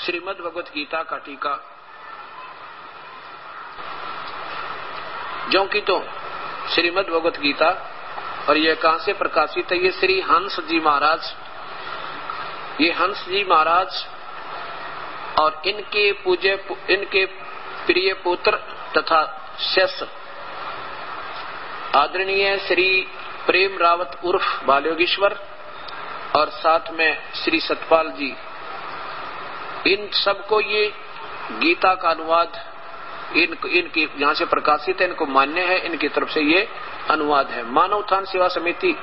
श्रीमद् भगवत गीता का टीका। जो कि तो श्रीमद् भगवत गीता, और ये कहां से प्रकाशित है? ये श्री हंस जी महाराज, ये हंस जी महाराज और इनके प्रिय पुत्र तथा शिष्य आदरणीय श्री प्रेम रावत उर्फ बालयोगीश्वर और साथ में श्री सतपाल जी, इन सबको ये गीता का अनुवाद इनकी यहाँ से प्रकाशित है, इनको मान्य है, इनकी तरफ से ये अनुवाद है। मानव उत्थान सेवा समिति,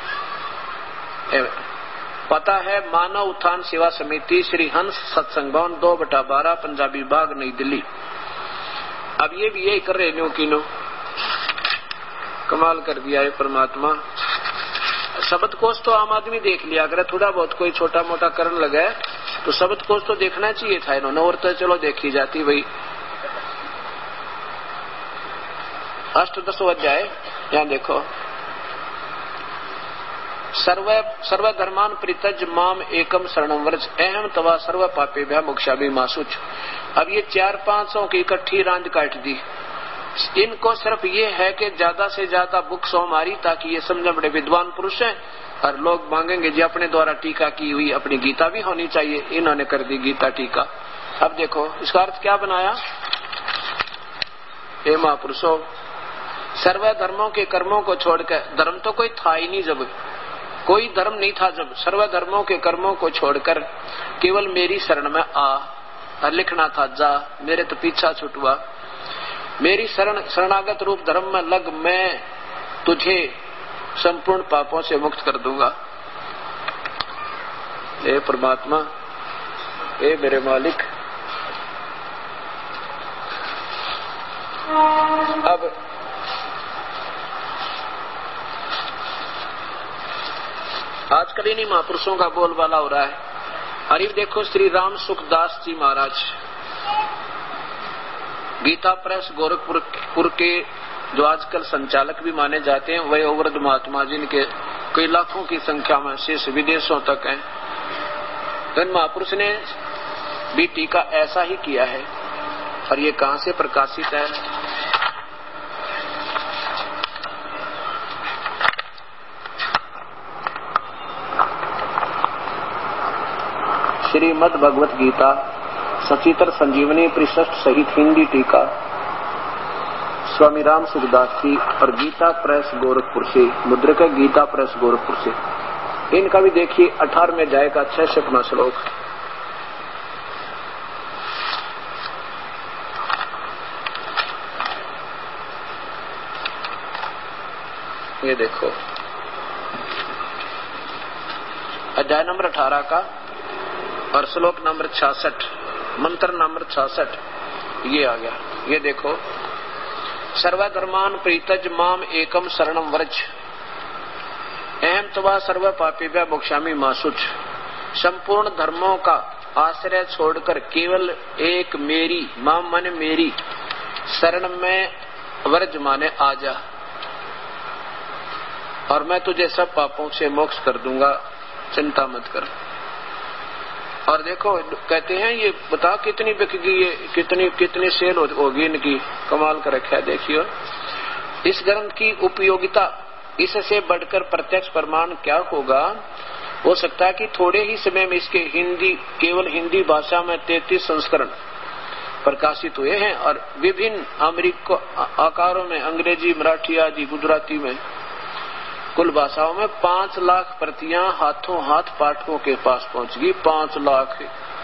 पता है मानव उत्थान सेवा समिति, श्री हंस सत्संग भवन 2/12 पंजाबी बाग नई दिल्ली। अब ये भी यही कर रहे नो की नो, कमाल कर दिया है परमात्मा। शब्द कोश तो आम आदमी देख लिया, अगर थोड़ा बहुत कोई छोटा मोटा करने लगा तो शब्द कोश तो देखना चाहिए था इन्होंने, और तो चलो देखी जाती भाई। अष्टदशो अध्याय यहाँ देखो, सर्व धर्मान परित्यज माम एकम शरणम व्रज अहम तवा सर्व पापेभ्यः मोक्षाभिमाशुच। अब ये 4-5 की इकट्ठी रांझ काट दी। इनको सिर्फ ये है कि ज्यादा से ज्यादा बुक्स हो हमारी, ताकि ये समझे बड़े विद्वान पुरुष हैं, और लोग मांगेंगे जी अपने द्वारा टीका की हुई अपनी गीता भी होनी चाहिए। इन्होंने कर दी गीता टीका। अब देखो इसका अर्थ क्या बनाया? हे महापुरुषों, सर्व धर्मों के कर्मों को छोड़कर, धर्म तो कोई था ही नहीं, जब कोई धर्म नहीं था, जब सर्व धर्मों के कर्मों को छोड़कर केवल मेरी शरण में आ, और लिखना था जा, मेरे तो पीछा छुटवा, मेरी शरणागत रूप धर्म में लग, मैं तुझे संपूर्ण पापों से मुक्त कर दूंगा। हे परमात्मा, हे मेरे मालिक। अब आजकल इन्हीं महापुरुषों का बोलबाला हो रहा है। अरे देखो श्री राम सुखदास जी महाराज, गीता प्रेस गोरखपुर के जो आजकल संचालक भी माने जाते हैं, वह वृद्ध महात्मा जिनके कई लाखों की संख्या में शेष विदेशों तक हैं, तो इन महापुरुष ने भी टीका ऐसा ही किया है। और ये कहां से प्रकाशित है? श्रीमद् भगवत गीता सचित्र संजीवनी परिशिष्ट सहित हिंदी टीका, स्वामी राम सुखदास जी और गीता प्रेस गोरखपुर से, मुद्रक गीता प्रेस गोरखपुर से। इनका भी देखिए 18वें अध्याय का 66वां श्लोक। ये देखो अध्याय नंबर 18 का और श्लोक नंबर 66, मंत्र नंबर 66 ये आ गया। ये देखो, सर्वधर्मान परित्यज माम एकम शरणम व्रज अहम तवा सर्व पापेभ्यः मोक्षामि मा शुच। संपूर्ण धर्मों का आश्रय छोड़कर केवल एक मेरी, माम माने मेरी, शरण में व्रज माने आजा, और मैं तुझे सब पापों से मोक्ष कर दूंगा, चिंता मत कर। और देखो कहते हैं, ये बता कितनी बिकेगी, ये कितनी सेल होगी इनकी, कमाल कर रखा है। देखियो इस ग्रंथ की उपयोगिता, इससे बढ़कर प्रत्यक्ष प्रमाण क्या होगा? हो सकता है कि थोड़े ही समय में इसके केवल हिंदी भाषा में 33 संस्करण प्रकाशित हुए हैं, और विभिन्न अमेरिकी आकारों में, अंग्रेजी, मराठी आदि, गुजराती में, कुल भाषाओं में 5 लाख प्रतियां हाथों हाथ पाठकों के पास पहुंचगी। 5 लाख।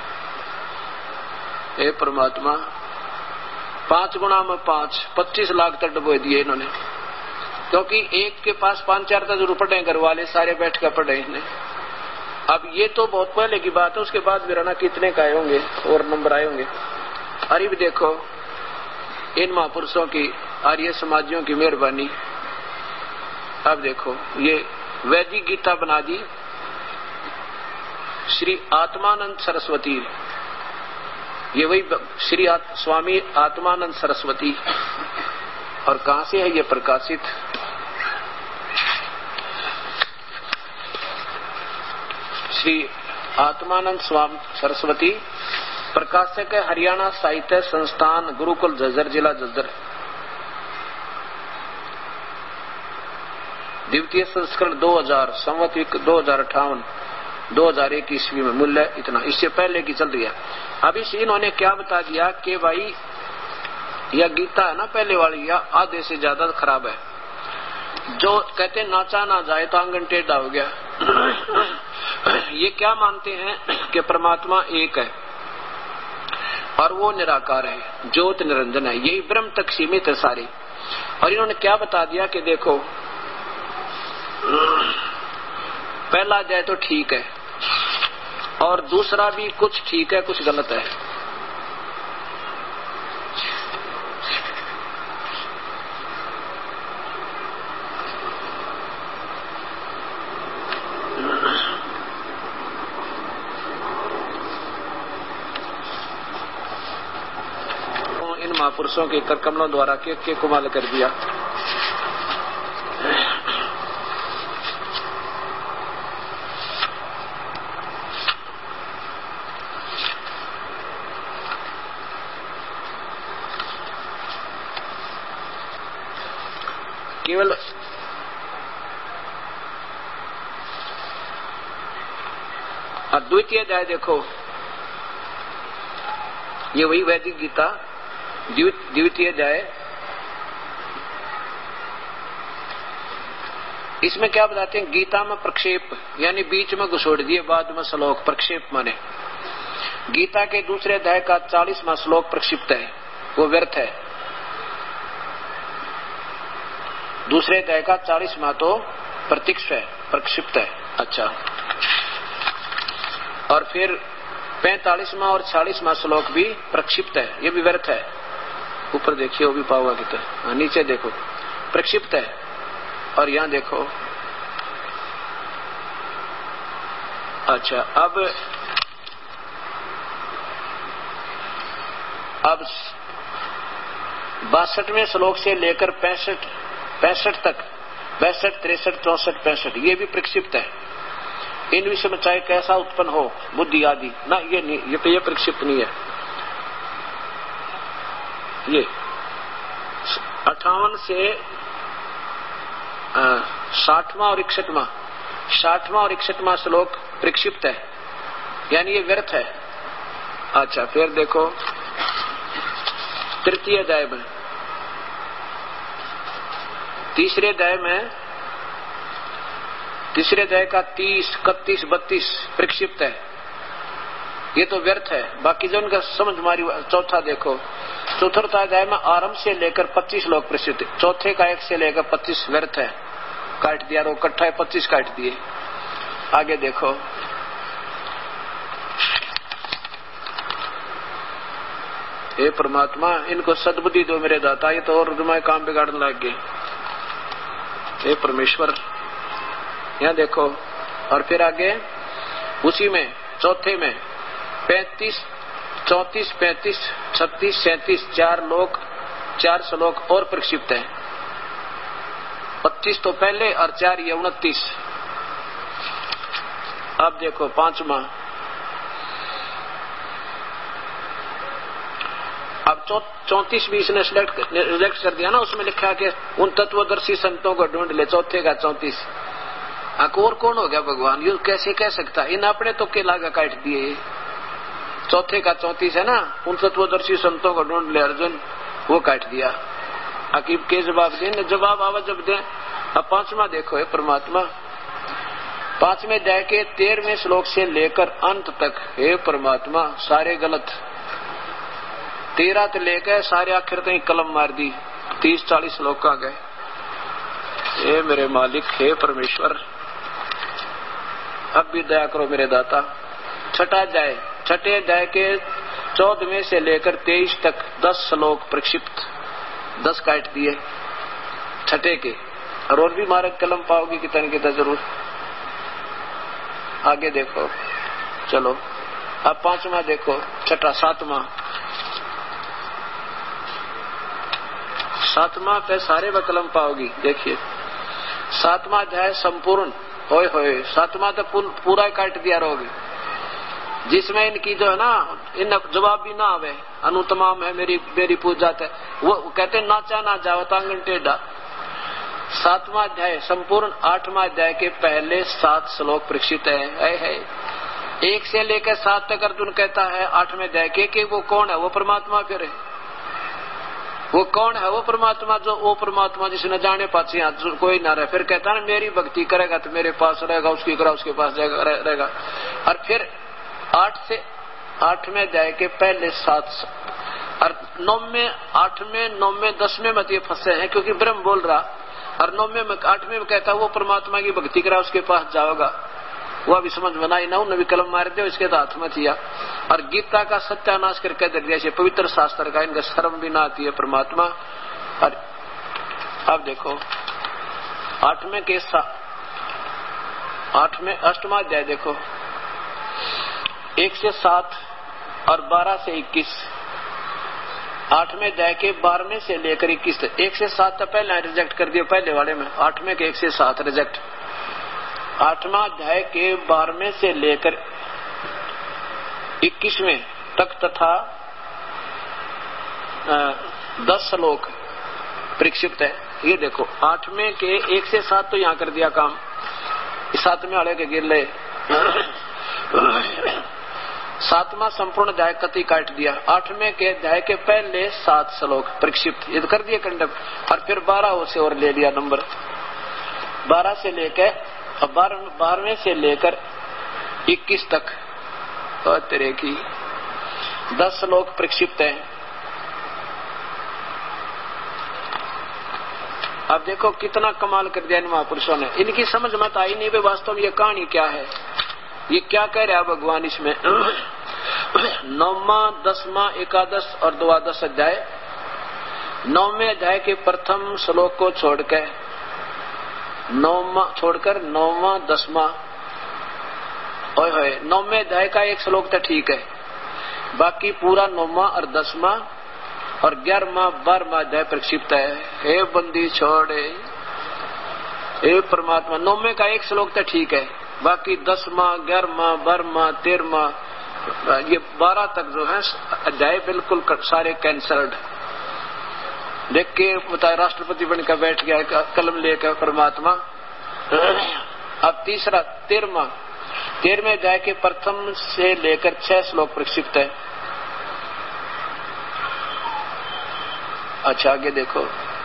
हे परमात्मा, 5 गुणा में 5, 25 लाख तक डुबो दिए इन्होंने, क्योंकि एक के पास 5-4 तो जरूर पढ़े, घर वाले सारे बैठ कर पढ़े इन्हें। अब ये तो बहुत पहले की बात है, उसके बाद विराना कितने का आए होंगे और नंबर आए होंगे। अरे भी देखो इन महापुरुषों की, आर्य समाजियों की मेहरबानी। अब देखो ये वैदिक गीता बना दी श्री आत्मानंद सरस्वती, ये वही श्री स्वामी आत्मानंद सरस्वती। और कहां से है ये प्रकाशित? श्री आत्मानंद स्वामी सरस्वती प्रकाशक है हरियाणा साहित्य संस्थान, गुरुकुल झज्जर, जिला झज्जर। द्वितीय संस्करण 2000 संवत 2058 2001 ईस्वी में। मूल्य इतना, इससे पहले की चल रही है। अब इस इन्होंने क्या बता दिया कि भाई यह गीता है ना पहले वाली, यह आधे से ज्यादा खराब है। जो कहते नाचा ना जाए तो आंगन टेढ़ा हो गया। ये क्या मानते हैं कि परमात्मा एक है और वो निराकार है, ज्योत निरंजन है, यही ब्रह्म तक सीमित है सारे। और इन्होंने क्या बता दिया कि देखो पहला अध्याय तो ठीक है और दूसरा भी कुछ ठीक है कुछ गलत है। इन महापुरुषों के कर कमलों द्वारा के कुमाल कर दिया। केवल द्वितीय अध्याय देखो, ये वही वैदिक गीता द्वितीय अध्याय। इसमें क्या बताते हैं, गीता में प्रक्षेप यानी बीच में घुसोड़ दिए, बाद में श्लोक। प्रक्षेप माने गीता के दूसरे अध्याय का 40वां श्लोक प्रक्षिप्त है, वो व्यर्थ है। दूसरे अध्याय का 40वां तो प्रतीक्ष है, प्रक्षिप्त है। अच्छा, और फिर 45वां और 46वां श्लोक भी प्रक्षिप्त है, ये भी व्यर्थ है। ऊपर देखिए वो भी पाओगा कितना, नीचे देखो प्रक्षिप्त है। और यहाँ देखो, अच्छा अब 62वें श्लोक से लेकर 65 तक, 62, 63, 64, 65 ये भी प्रक्षिप्त है। इन विषय में चाहे कैसा उत्पन्न हो बुद्धि आदि ना, ये नहीं, ये प्रक्षिप्त नहीं है। ये 58 से 60वां और 61वां श्लोक प्रक्षिप्त है, यानी ये व्यर्थ है। अच्छा, फिर देखो तृतीय अध्याय में, तीसरे अध्याय का 30, 31, 32 प्रक्षिप्त है, ये तो व्यर्थ है। बाकी जो उनका समझ मारी। चौथा देखो, चतुर्थ अध्याय में आरंभ से लेकर 25 श्लोक प्रक्षिप्त, चौथे का 1 से लेकर 25 व्यर्थ है, काट दिया। रो इकट्ठा है 25 काट दिए। आगे देखो, हे परमात्मा इनको सद्बुद्धि दो मेरे दाता, ये तो और तुम्हारे काम बिगाड़ने लग गए। हे परमेश्वर, यहाँ देखो। और फिर आगे उसी में चौथे में 35, 34, 35, 36, 37 4 श्लोक और प्रक्षिप्त है। 25 तो पहले और 4 ये 29। अब देखो 5वां, अब 34 भी इसने रिजेक्ट कर दिया ना, उसमें लिखा कि उन तत्वदर्शी संतों को ढूंढ ले, चौथे का 34। और कौन हो गया भगवान, ये कैसे कह सकता, इन अपने तो के लागा काट दिए। चौथे का 34 है ना, उन तत्वदर्शी संतों को ढूंढ ले अर्जुन, वो काट दिया। अकीब के जवाब दें, जवाब आवा जब दें। अब 5वां देखो, है परमात्मा 5वें अध्याय के 13वें श्लोक से लेकर अंत तक, हे परमात्मा सारे गलत। 13 से लेकर सारे आखिर तक कलम मार दी, 30-40 श्लोक आ गए। हे मेरे मालिक, हे परमेश्वर अब भी दया करो मेरे दाता। छठा अध्याय के 14वें से लेकर 23 तक 10 श्लोक प्रक्षिप्त, 10 काट दिए छठे के। और भी मारक कलम पाओगी कितना जरूर। आगे देखो, चलो अब 5वां देखो, छठा 7वां पे सारे व कलम पाओगी। देखिए 7वां अध्याय संपूर्ण, होए 7वां तो पूरा काट दिया रहोगे। जिसमें इनकी जो है ना, इन जवाब भी ना आवे, अनुतमाम है मेरी पूजा है, वो कहते नाचा ना जाओ तांगन टेढ़ा। 7वां अध्याय संपूर्ण 8वां अध्याय के पहले 7 श्लोक परीक्षित है। 1 से लेकर 7 तक अर्जुन कहता है 8वें अध्याय के कि वो कौन है, वो परमात्मा फिर है। वो कौन है, वो परमात्मा, जो वो परमात्मा जिसने जाने पाची कोई ना रहे। फिर कहता है मेरी भक्ति करेगा तो मेरे पास रहेगा, उसकी करा उसके पास जाएगा रहेगा। और फिर 8 से 8वें अध्याय के पहले 7 और 9वें 8वें 9वें 10वें मत ये फंसे हैं, क्योंकि ब्रह्म बोल रहा। और 9वें में 8वें में कहता वो परमात्मा की भक्ति करा उसके पास जाओगा। वो अभी समझ बनाई ना, उन्हें भी कलम मार दे इसके हाथ में किया। और गीता का सत्यानाश करके दे दिया, पवित्र शास्त्र का इनका शर्म भी ना आती है परमात्मा। और अब देखो 8वें के 8वां अध्याय देखो 1 से 7 और 12 से 21। 8वें अध्याय के 12वें से लेकर 21 तक। 1 से 7 तक पहले रिजेक्ट कर दिया पहले वाले में, 8वें के 1 से 7 रिजेक्ट। 8वां अध्याय के 12वें से लेकर 21वें तक तथा 10 श्लोक प्रक्षिप्त है। ये देखो 8वें के 1 से 7 तो यहाँ कर दिया काम, 7वें वाले के गिर ले। 7वां संपूर्ण अध्याय कति काट दिया। 8वें के अध्याय के पहले 7 श्लोक प्रक्षिप्त ये तो कर दिया कंडम। और फिर 12 से और ले लिया नंबर, 12 से लेकर 12वें से लेकर 21 तक तो तेरे की 10 श्लोक प्रक्षिप्त है। अब देखो कितना कमाल कर दिया इन महापुरुषों ने। इनकी समझ मत आई नहीं वे वास्तव में ये कहानी क्या है, ये क्या कह रहा है भगवान इसमें। 9वां 10वां 11 और 12 अध्याय। 9वें अध्याय के प्रथम श्लोक को छोड़कर 9वां 10वां 9वें अध्याय का 1 श्लोक तो ठीक है, बाकी पूरा 9वां और 10वां और 11वां 12वां अध्याय प्रक्षिप्त है। हे बंदी छोड़े, हे परमात्मा। 9वें का 1 श्लोक तो ठीक है, बाकी 10वां 11वां 12वां 13वां ये 12 तक जो है अध्याय बिल्कुल सारे कैंसल्ड। देख के बताया राष्ट्रपति बनकर बैठ गया कलम लेकर परमात्मा। अब तीसरा 13वें अध्याय के प्रथम से लेकर 6 श्लोक प्रक्षिप्त है। अच्छा आगे देखो,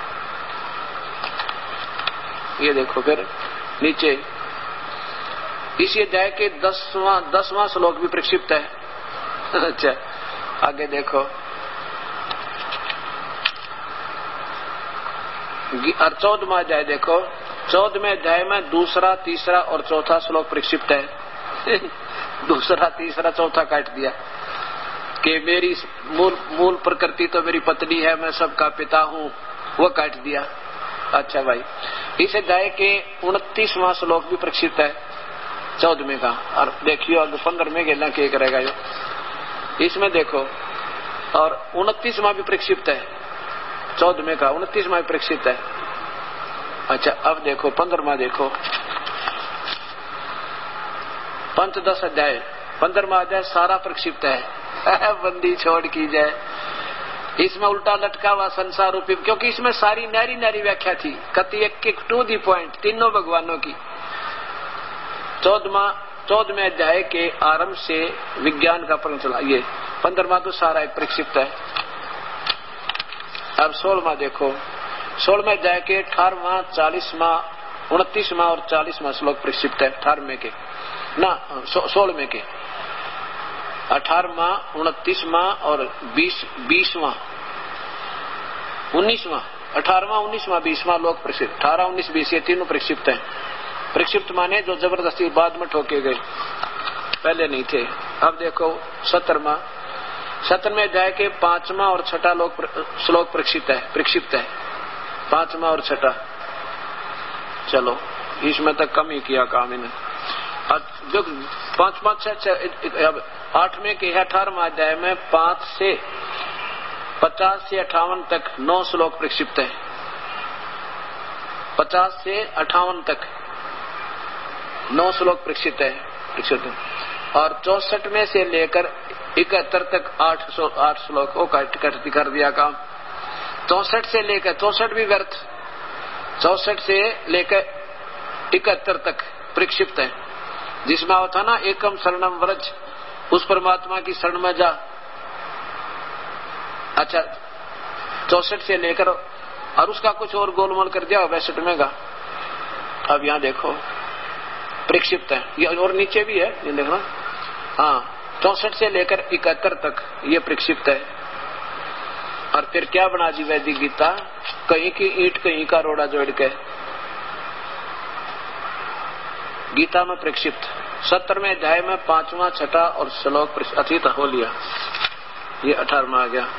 ये देखो फिर नीचे इसी अध्याय के 10वां श्लोक भी प्रक्षिप्त है। अच्छा आगे देखो और 14वां अध्याय देखो। 14वें अध्याय में 2रा 3रा और 4था श्लोक प्रक्षिप्त है। 2रा 3रा 4था काट दिया कि मेरी मूल प्रकृति तो मेरी पत्नी है, मैं सबका पिता हूँ, वो काट दिया। अच्छा भाई, इस अध्याय के 29वां श्लोक भी प्रक्षिप्त है 14वें का। और देखियो अब 15वें के ना क्या करेगा ये, इसमें देखो। और 29वां भी प्रक्षिप्त है 14वें का, 29वां भी प्रक्षिप्त है। अच्छा अब देखो 15वां देखो, पंचदश अध्याय 15वां अध्याय सारा प्रक्षिप्त है। बंदी छोड़ की जाए, इसमें उल्टा लटका हुआ संसार रूपी, क्योंकि इसमें सारी नारी नारी व्याख्या थी, कति एक टू दी पॉइंट तीनों भगवानों की। 14वें अध्याय के आरंभ से विज्ञान का प्रश्न चला, ये 15वां तो सारा एक प्रक्षिप्त है। अब 16वां देखो, 16वें अध्याय के 18वां 40वां 29वां और 40वां श्लोक प्रक्षिप्त है। 18वें के ना 16वें के 18वां 29वां और 20वां 19वां 18वां 19वां 20वां लोक प्रक्षिप्त। 18 19 20 ये तीनों प्रक्षिप्त हैं। प्रक्षिप्त माने जो जबरदस्ती बाद में ठोके गए, पहले नहीं थे। अब देखो 17वें अध्याय के 5वां और 6वां श्लोक प्रक्षिप्त है 5वां और 6वां। चलो इसमें तक कम ही किया काम इन्हें। जो 5वां 6 8वें के 18वां अध्याय में 5 से 50 से 58 तक 9 श्लोक प्रक्षिप्त है। 50 से 58 तक 9 श्लोक प्रक्षिप्त है। और 64 में से लेकर 71 तक 8 श्लोकों का कट कर दिया काम। 64 से लेकर 64 भी व्यर्थ, 64 से लेकर 71 तक प्रक्षिप्त है, जिसमें आओ था ना एकम शरणम व्रज, उस परमात्मा की शरण में जा। अच्छा 64 से लेकर और उसका कुछ और गोलमाल कर दिया 62 में का। अब यहाँ देखो प्रक्षिप्त है, ये और नीचे भी है, ये देखना। हाँ 64 से लेकर 71 तक ये प्रक्षिप्त है। और फिर क्या बना दी वैदिक गीता, कहीं की ईंट कहीं का रोड़ा जोड़ के गीता में प्रक्षिप्त। 17वें अध्याय में 5वां 6ठा और श्लोक अतीत हो लिया, ये 18वां आ गया।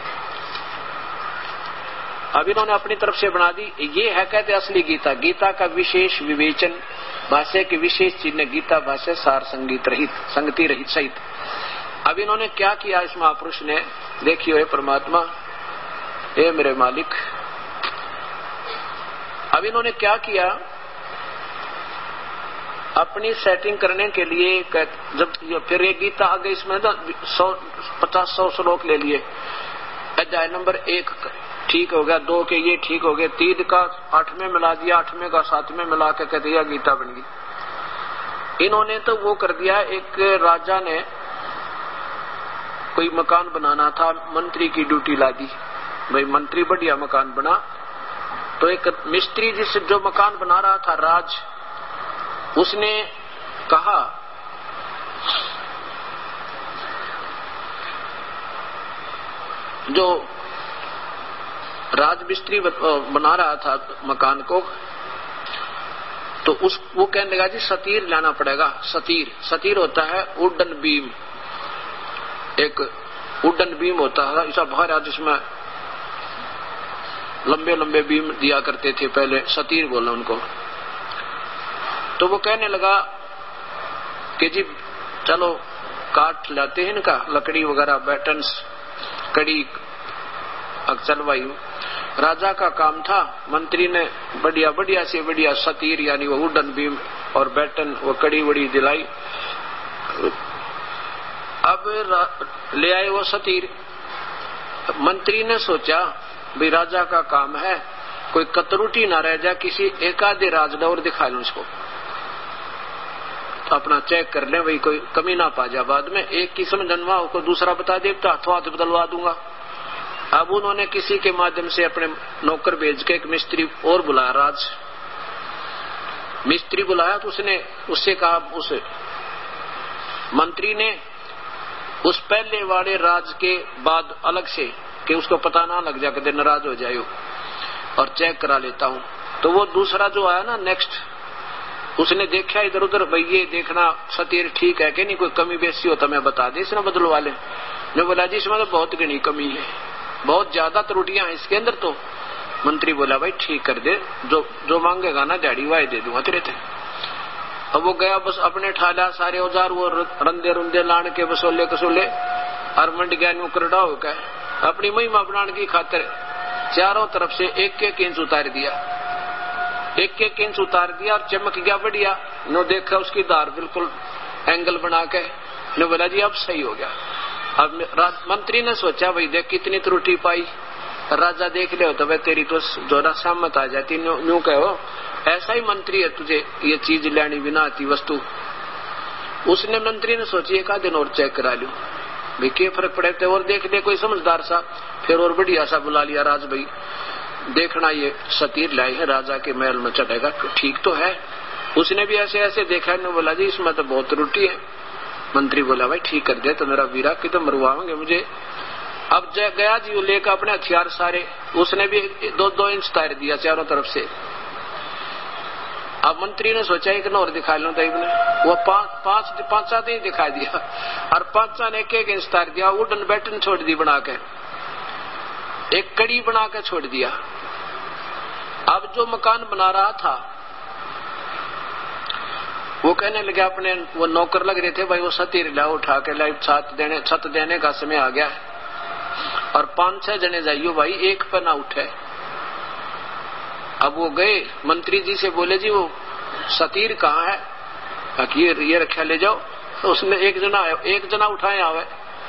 अब इन्होंने अपनी तरफ से बना दी, ये है कहते असली गीता। गीता का विशेष विवेचन, भाष्य की विशेष चिन्ह, गीता भाष्य सार संगीत रहित, संगति रहित सहित। अब इन्होंने क्या किया इस महापुरुष ने, देखियो हे परमात्मा, हे मेरे मालिक। अब इन्होंने क्या किया, अपनी सेटिंग करने के लिए जब फिर ये गीता आ गई, इसमें 50-100 श्लोक ले लिए। अध्याय नंबर 1 ठीक हो गया, 2 के ये ठीक हो गए, 3 का 8वें मिला दिया, 8वें का 7वें मिला के कहते यह गीता बन गई। इन्होंने तो वो कर दिया, एक राजा ने कोई मकान बनाना था, मंत्री की ड्यूटी ला दी, भाई मंत्री बढ़िया मकान बना। तो एक मिस्त्री जिस जो मकान बना रहा था राज, उसने कहा जो राज मिस्त्री बना रहा था मकान को, तो वो कहने लगा जी सतीर लाना पड़ेगा। सतीर होता है वुडन बीम, एक वुडन बीम होता है ऐसा भारा जिसमें लंबे लंबे बीम दिया करते थे पहले, सतीर बोला उनको। तो वो कहने लगा कि जी चलो काट लाते हैं इनका, लकड़ी वगैरह, बैटन्स, कड़ी चलवाई। राजा का काम था, मंत्री ने बढ़िया बढ़िया से बढ़िया सतीर यानी वो वुडन बीम और बैटन वो कड़ी वड़ी दिलाई। अब ले आए वो सतीर। मंत्री ने सोचा भाई राजा का काम है, कोई कतरुटी ना रह जाए, किसी एकाधे राजडौर दिखा लूं इसको, तो अपना चेक कर ले भाई कोई कमी ना पा जाए, बाद में एक की समझनवा को दूसरा बता दे तो हाथों हाथ बदलवा दूंगा। अब उन्होंने किसी के माध्यम से अपने नौकर भेज के एक मिस्त्री और बुलाया, राज मिस्त्री बुलाया। तो उससे कहा, उस मंत्री ने उस पहले वाले राज के बाद अलग से कि उसको पता ना लग जाए, कदे नाराज हो जाए, और चेक करा लेता हूं। तो वो दूसरा जो आया ना नेक्स्ट, उसने देखा इधर उधर, भाई ये देखना सतीर ठीक है कि नहीं, कोई कमी बेसी हो तो मैं बता दे, इसने बदलवा ले। मैं बोला जी इसमें तो बहुत घनी कमी है, बहुत ज्यादा त्रुटियां हैं इसके अंदर। तो मंत्री बोला भाई ठीक कर दे, जो मांगेगा ना दिहाड़ी वाई दे दूंगा तेरे थे। अब वो गया, बस अपने ठाला सारे औजार वो रंदे रुंदे लान के बसोले कसोले और मंड गया न्यू करड़ा होकर अपनी महिमा बनाने की खातिर चारों तरफ से एक इंच उतार दिया, एक इंच उतार दिया और चमक गया बढ़िया। नो देखा उसकी धार बिल्कुल एंगल बना के, नो बोला जी अब सही हो गया। अब मंत्री ने सोचा भाई देख कितनी त्रुटि पाई, राजा देख ले तो भाई तेरी तो जोरा सामत आ जाती, न्यू कहो ऐसा ही मंत्री है, तुझे ये चीज लेनी बिना आती वस्तु। उसने मंत्री ने सोची एक आध दिन और चेक करा लूं भाई क्या फर्क पड़े, तो और देख ले कोई समझदार सा। फिर और बढ़िया सा बुला लिया, राज भाई देखना ये सतीर लाई है, राजा के महल में चढ़ेगा, ठीक तो है। उसने भी ऐसे ऐसे देखा, ने बोला जी इसमें तो बहुत त्रुटि है। मंत्री बोला भाई ठीक कर दे तो मेरा वीरा की तो मरवाओगे मुझे। अब गया जी वो लेकर अपने हथियार सारे, उसने भी 2-2 इंच तार दिया चारों तरफ से। अब मंत्री ने सोचा एक और दिखा लो, तो वो पांच ही दिखा दिया और 5 ने एक इंच तार दिया। वुडन बैटन छोड़ दी बना के, एक कड़ी बना के छोड़ दिया। अब जो मकान बना रहा था वो कहने लगे, अपने वो नौकर लग रहे थे भाई वो सतीर ला उठा के लाई, छत देने का समय आ गया और 5-6 जने जाइयो भाई एक पर ना उठे। अब वो गए मंत्री जी से बोले जी वो सतीर कहाँ है, ये रखा ले जाओ। उसने एक जना उठाए आवे।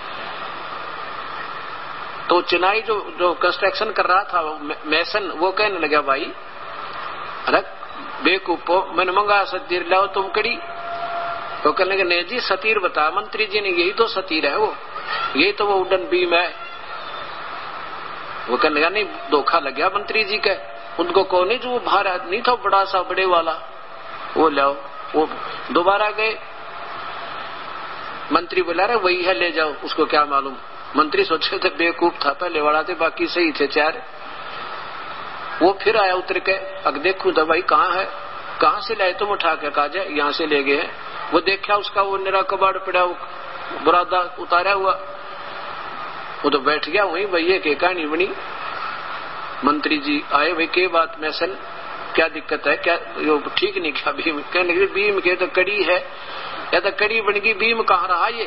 तो चिनाई जो कंस्ट्रक्शन कर रहा था मैसन, वो कहने लगा भाई अरे बेकूफो मैंने मंगा सतीर लाओ तुम कड़ी। तो कहने लगे नहीं जी सतीर बता मंत्री जी ने, यही तो सतीर है वो, यही तो वो उड़न बीम है। वो कहने लगा नहीं धोखा लग गया मंत्री जी के, उनको कौन नहीं जो वो बाहर नहीं था बड़ा सा बड़े वाला, वो लाओ। वो दोबारा गए, मंत्री बोला रहे वही है ले जाओ, उसको क्या मालूम। मंत्री सोचे थे बेवकूफ था पहले वाला थे, बाकी सही थे चार। वो फिर आया उतर के, अब देखू तो भाई कहाँ है, कहाँ से लाए तुम उठा के, कहा जाए यहाँ से ले गए। वो देखा उसका वो निरा कबाड़ पड़ा, बुरादा उतारा हुआ, वो तो बैठ गया वहीं, भैया की कहानी बनी। मंत्री जी आए, भाई के बात में सन क्या दिक्कत है, क्या ठीक नहीं क्या भीम? कहने लगे भीम के तो कड़ी है, या तो कड़ी बन गई, भीम कहाँ रहा ये।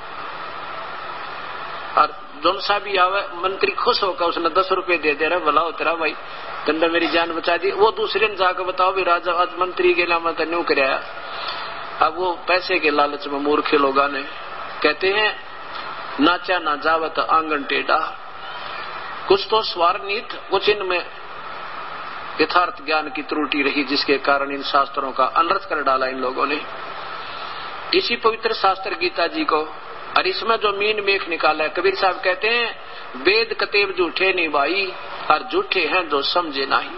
और जोन सा भी आवे मंत्री खुश होकर उसने 10 रुपए दे दे रहा, भला हो तेरा भाई तंडा मेरी जान बचा दी। वो दूसरे ने जाकर बताओ भी राजा आज मंत्री के लामा तो न्यू कराया। अब वो पैसे के लालच में मूर्खे लोग ने कहते हैं नाचा ना जावत आंगन टेढ़ा। कुछ तो स्वार नीत, कुछ इनमें यथार्थ ज्ञान की त्रुटि रही, जिसके कारण इन शास्त्रों का अनर्थ कर डाला इन लोगों ने। इसी पवित्र शास्त्र गीता जी को, और इसमें जो मीन मेख निकाला है, कबीर साहब कहते हैं वेद कतेब झूठे नहीं भाई, और झूठे हैं जो समझे नहीं।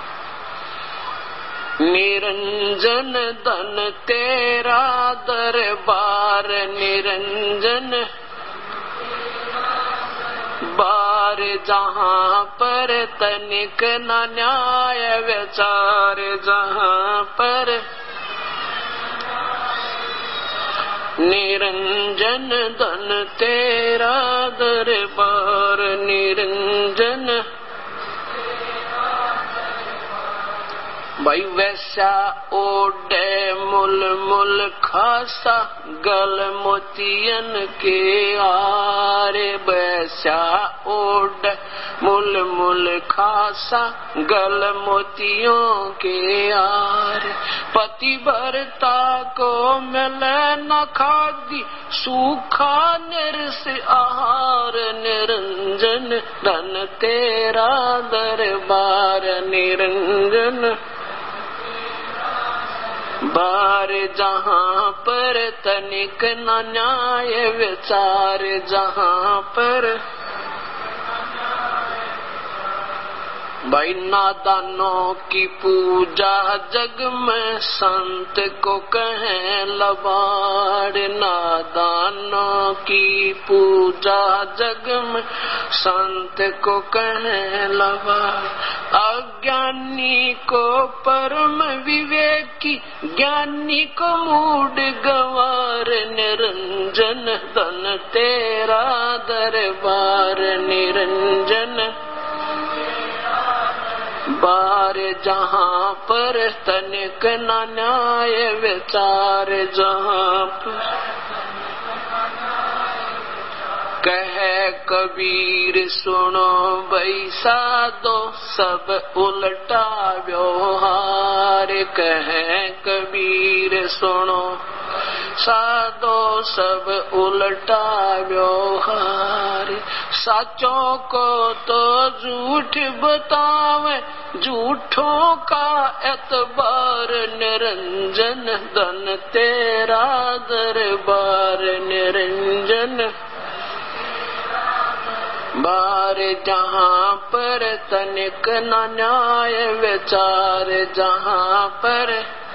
निरंजन धन तेरा दरबार, निरंजन बार जहाँ पर तनिक न न्याय विचार, जहाँ पर निरंजन धन तेरा दरबार, निरंजन भाई वैसा ओडे मुल मुल खासा, गल मोतियन के आरे। वैसा ओडे मुल मुल खासा, गल मोतियों के आरे। पतिव्रता को मिले न खादी, सूखा निरस आहार, निरंजन धन तेरा दरबार, निरंजन बार जहाँ पर तनिक न न्याय विचार, जहाँ पर भाई नादानों की पूजा जग में संत को कहें लबाड़। नादानों की पूजा जग में संत को कहें लबाड़। अज्ञानी को परम विवेकी, ज्ञानी को मूड गवार, निरंजन धन तेरा दरबार, निरंजन बार जहाँ पर तनिक न न्याय विचार, जहाँ पर कहे कबीर सुनो बैसा दो सब उल्टा व्यवहार। कहे कबीर सुनो साधो सब उल्टा व्यवहार। सचों को तो झूठ बतावे, झूठों का एतबार, निरंजन धन तेरा दरबार, निरंजन बार जहाँ पर तनिक न न्याय विचार, जहाँ पर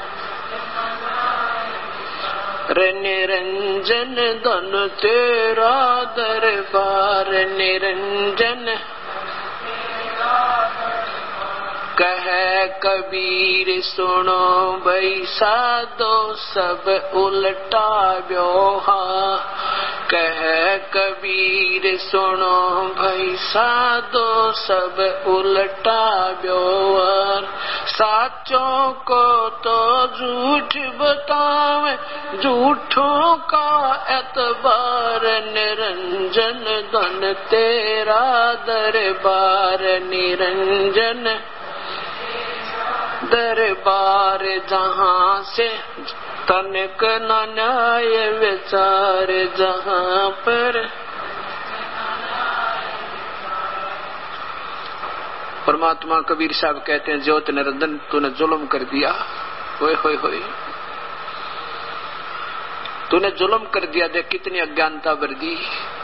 निरंजन धन तेरा दरबार, निरंजन कहे कबीर सुनो बैसा दो सब उल्टा व्यवहार। कहे कबीर सुनो बैसा दो सब उल्टा व्यवहार। साचों को तो झूठ बतावे, झूठों का एतबार, निरंजन धन तेरा दरबार, निरंजन दरबार जहाँ से तनिक न न्याय विचार जहां पर। परमात्मा कबीर साहब कहते हैं, ज्योत निरंजन तूने जुल्म कर दिया, होए होए होए, तूने जुल्म कर दिया, देख कितनी अज्ञानता भर दी।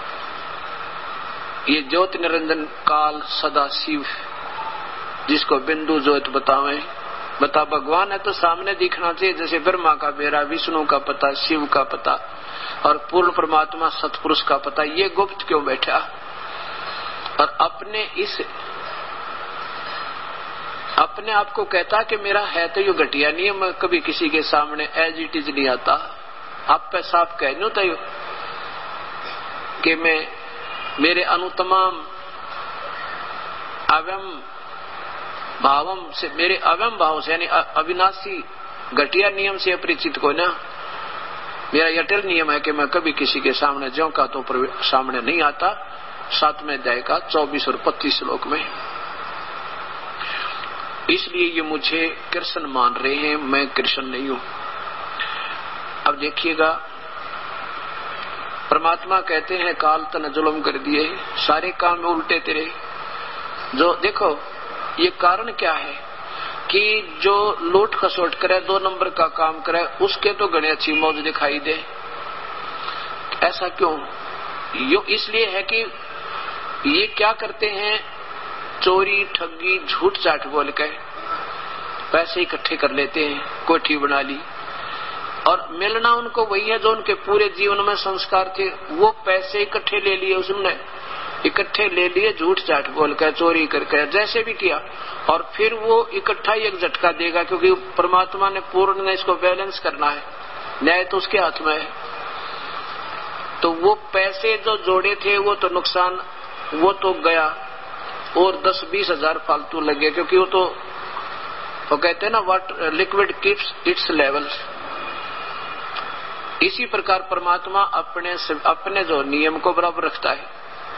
ये ज्योत निरंजन काल सदा शिव, जिसको बिंदु ज्योत बतावे, बता भगवान है तो सामने दिखना चाहिए, जैसे ब्रह्मा का बेरा, विष्णु का पता, शिव का पता और पूर्ण परमात्मा सतपुरुष का पता। ये गुप्त क्यों बैठा? और अपने आप को कहता कि मेरा है तो ये घटिया नहीं है, मैं कभी किसी के सामने एज इट इज नहीं आता। आप पे साफ कह नहीं होता कि मैं मेरे अनुतमाम अव्यम भावम से, मेरे अव्यम भाव से यानी अविनाशी घटिया नियम से अपरिचित को ना, मेरा अटल नियम है कि मैं कभी किसी के सामने ज्यों का तो सामने नहीं आता। 7वें अध्याय का 24 और 25 श्लोक में। इसलिए ये मुझे कृष्ण मान रहे हैं, मैं कृष्ण नहीं हूं। अब देखिएगा, परमात्मा कहते हैं काल तन जुल्म कर दिए, सारे काम में उल्टे तेरे। जो देखो ये कारण क्या है कि जो लूट खसोट करे, 2 नंबर का काम करे, उसके तो गणे अच्छी मौज दिखाई दे। ऐसा क्यों? यो इसलिए है कि ये क्या करते हैं, चोरी ठगी झूठ चाट बोल के पैसे इकट्ठे कर लेते हैं, कोठी बना ली, और मिलना उनको वही है जो उनके पूरे जीवन में संस्कार थे। वो पैसे इकट्ठे ले लिए, उसने इकट्ठे ले लिए झूठ चाट बोल कर, चोरी करके, जैसे भी किया, और फिर वो इकट्ठा ही एक झटका देगा, क्योंकि परमात्मा ने पूर्ण ने इसको बैलेंस करना है, न्याय तो उसके हाथ में है। तो वो पैसे जो जोड़े थे वो तो नुकसान, वो तो गया, और 10-20 हजार फालतू लगे, क्योंकि वो कहते हैं ना, what liquid keeps its level. इसी प्रकार परमात्मा अपने जो नियम को बराबर रखता है।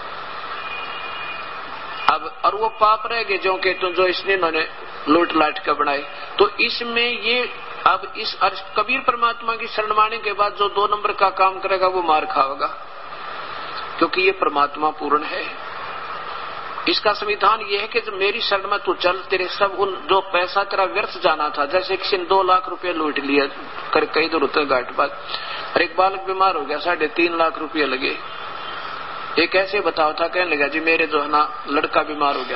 अब और वो पाप रह गए जो के जो इसने इन्होंने लूट लाट के बनाए। तो इसमें ये अब इस कबीर परमात्मा की शरण माने के बाद जो 2 नंबर का काम करेगा वो मार खाएगा, क्योंकि ये परमात्मा पूर्ण है। इसका संविधान ये है कि जब मेरी शरण में तू चल, तेरे सब उन जो पैसा तेरा व्यर्थ जाना था, जैसे किसी ने 2 लाख रुपए लूट लिया कर कई दूर होते घाट बाद, और एक बालक बीमार हो गया, 3.5 लाख रुपए लगे। एक ऐसे बताओ था, कहने लगा जी मेरे जो है ना लड़का बीमार हो गया,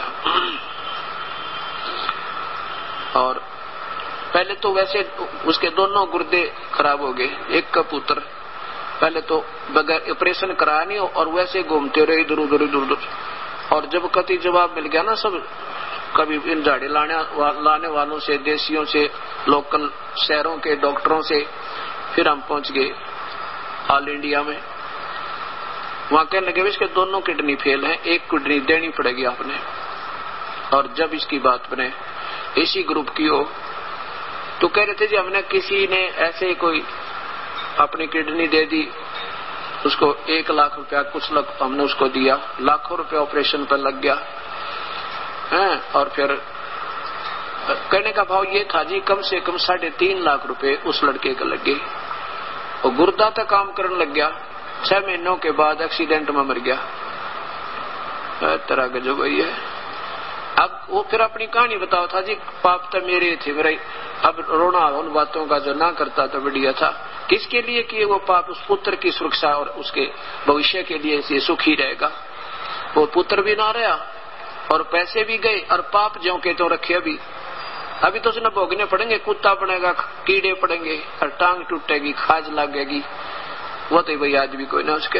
और पहले तो वैसे उसके दोनों गुर्दे खराब हो गए, एक का पुत्र पहले तो बगैर ऑपरेशन कराया नहीं, और वैसे घूमते रहे इधर उधर। और जब कति जवाब मिल गया ना सब, कभी इन झाड़ी लाने वालों से, देशियों से, लोकल शहरों के डॉक्टरों से, फिर हम पहुंच गए ऑल इंडिया में। वहां कहने लगे इसके दोनों किडनी फेल हैं, एक किडनी देनी पड़ेगी आपने। और जब इसकी बात बने इसी ग्रुप की हो, तो कह रहे थे जी हमने किसी ने ऐसे कोई अपनी किडनी दे दी, उसको 1 लाख रुपया कुछ हमने उसको दिया, लाखों रुपया ऑपरेशन पर लग गया है। और फिर कहने का भाव ये था जी कम से कम 3.5 लाख रुपए उस लड़के के लग गए। और गुर्दा तक काम करने लग गया, 6 महीनों के बाद एक्सीडेंट में मर गया। तरह का जो वही है। अब वो फिर अपनी कहानी बताओ था जी, पाप तो मेरे थे, मेरा अब रोना उन बातों का जो ना करता तो बढ़िया था। किसके लिए किए वो पाप? उस पुत्र की सुरक्षा और उसके भविष्य के लिए ये सुखी रहेगा। वो पुत्र भी ना रहा और पैसे भी गए और पाप ज्यों के तो रखे। अभी तो उसने भोगने पड़ेंगे, कुत्ता पड़ेगा, कीड़े पड़ेंगे और टांग टूटेगी, खाज लगेगी। वो तो भाई आदमी कोई ना उसके।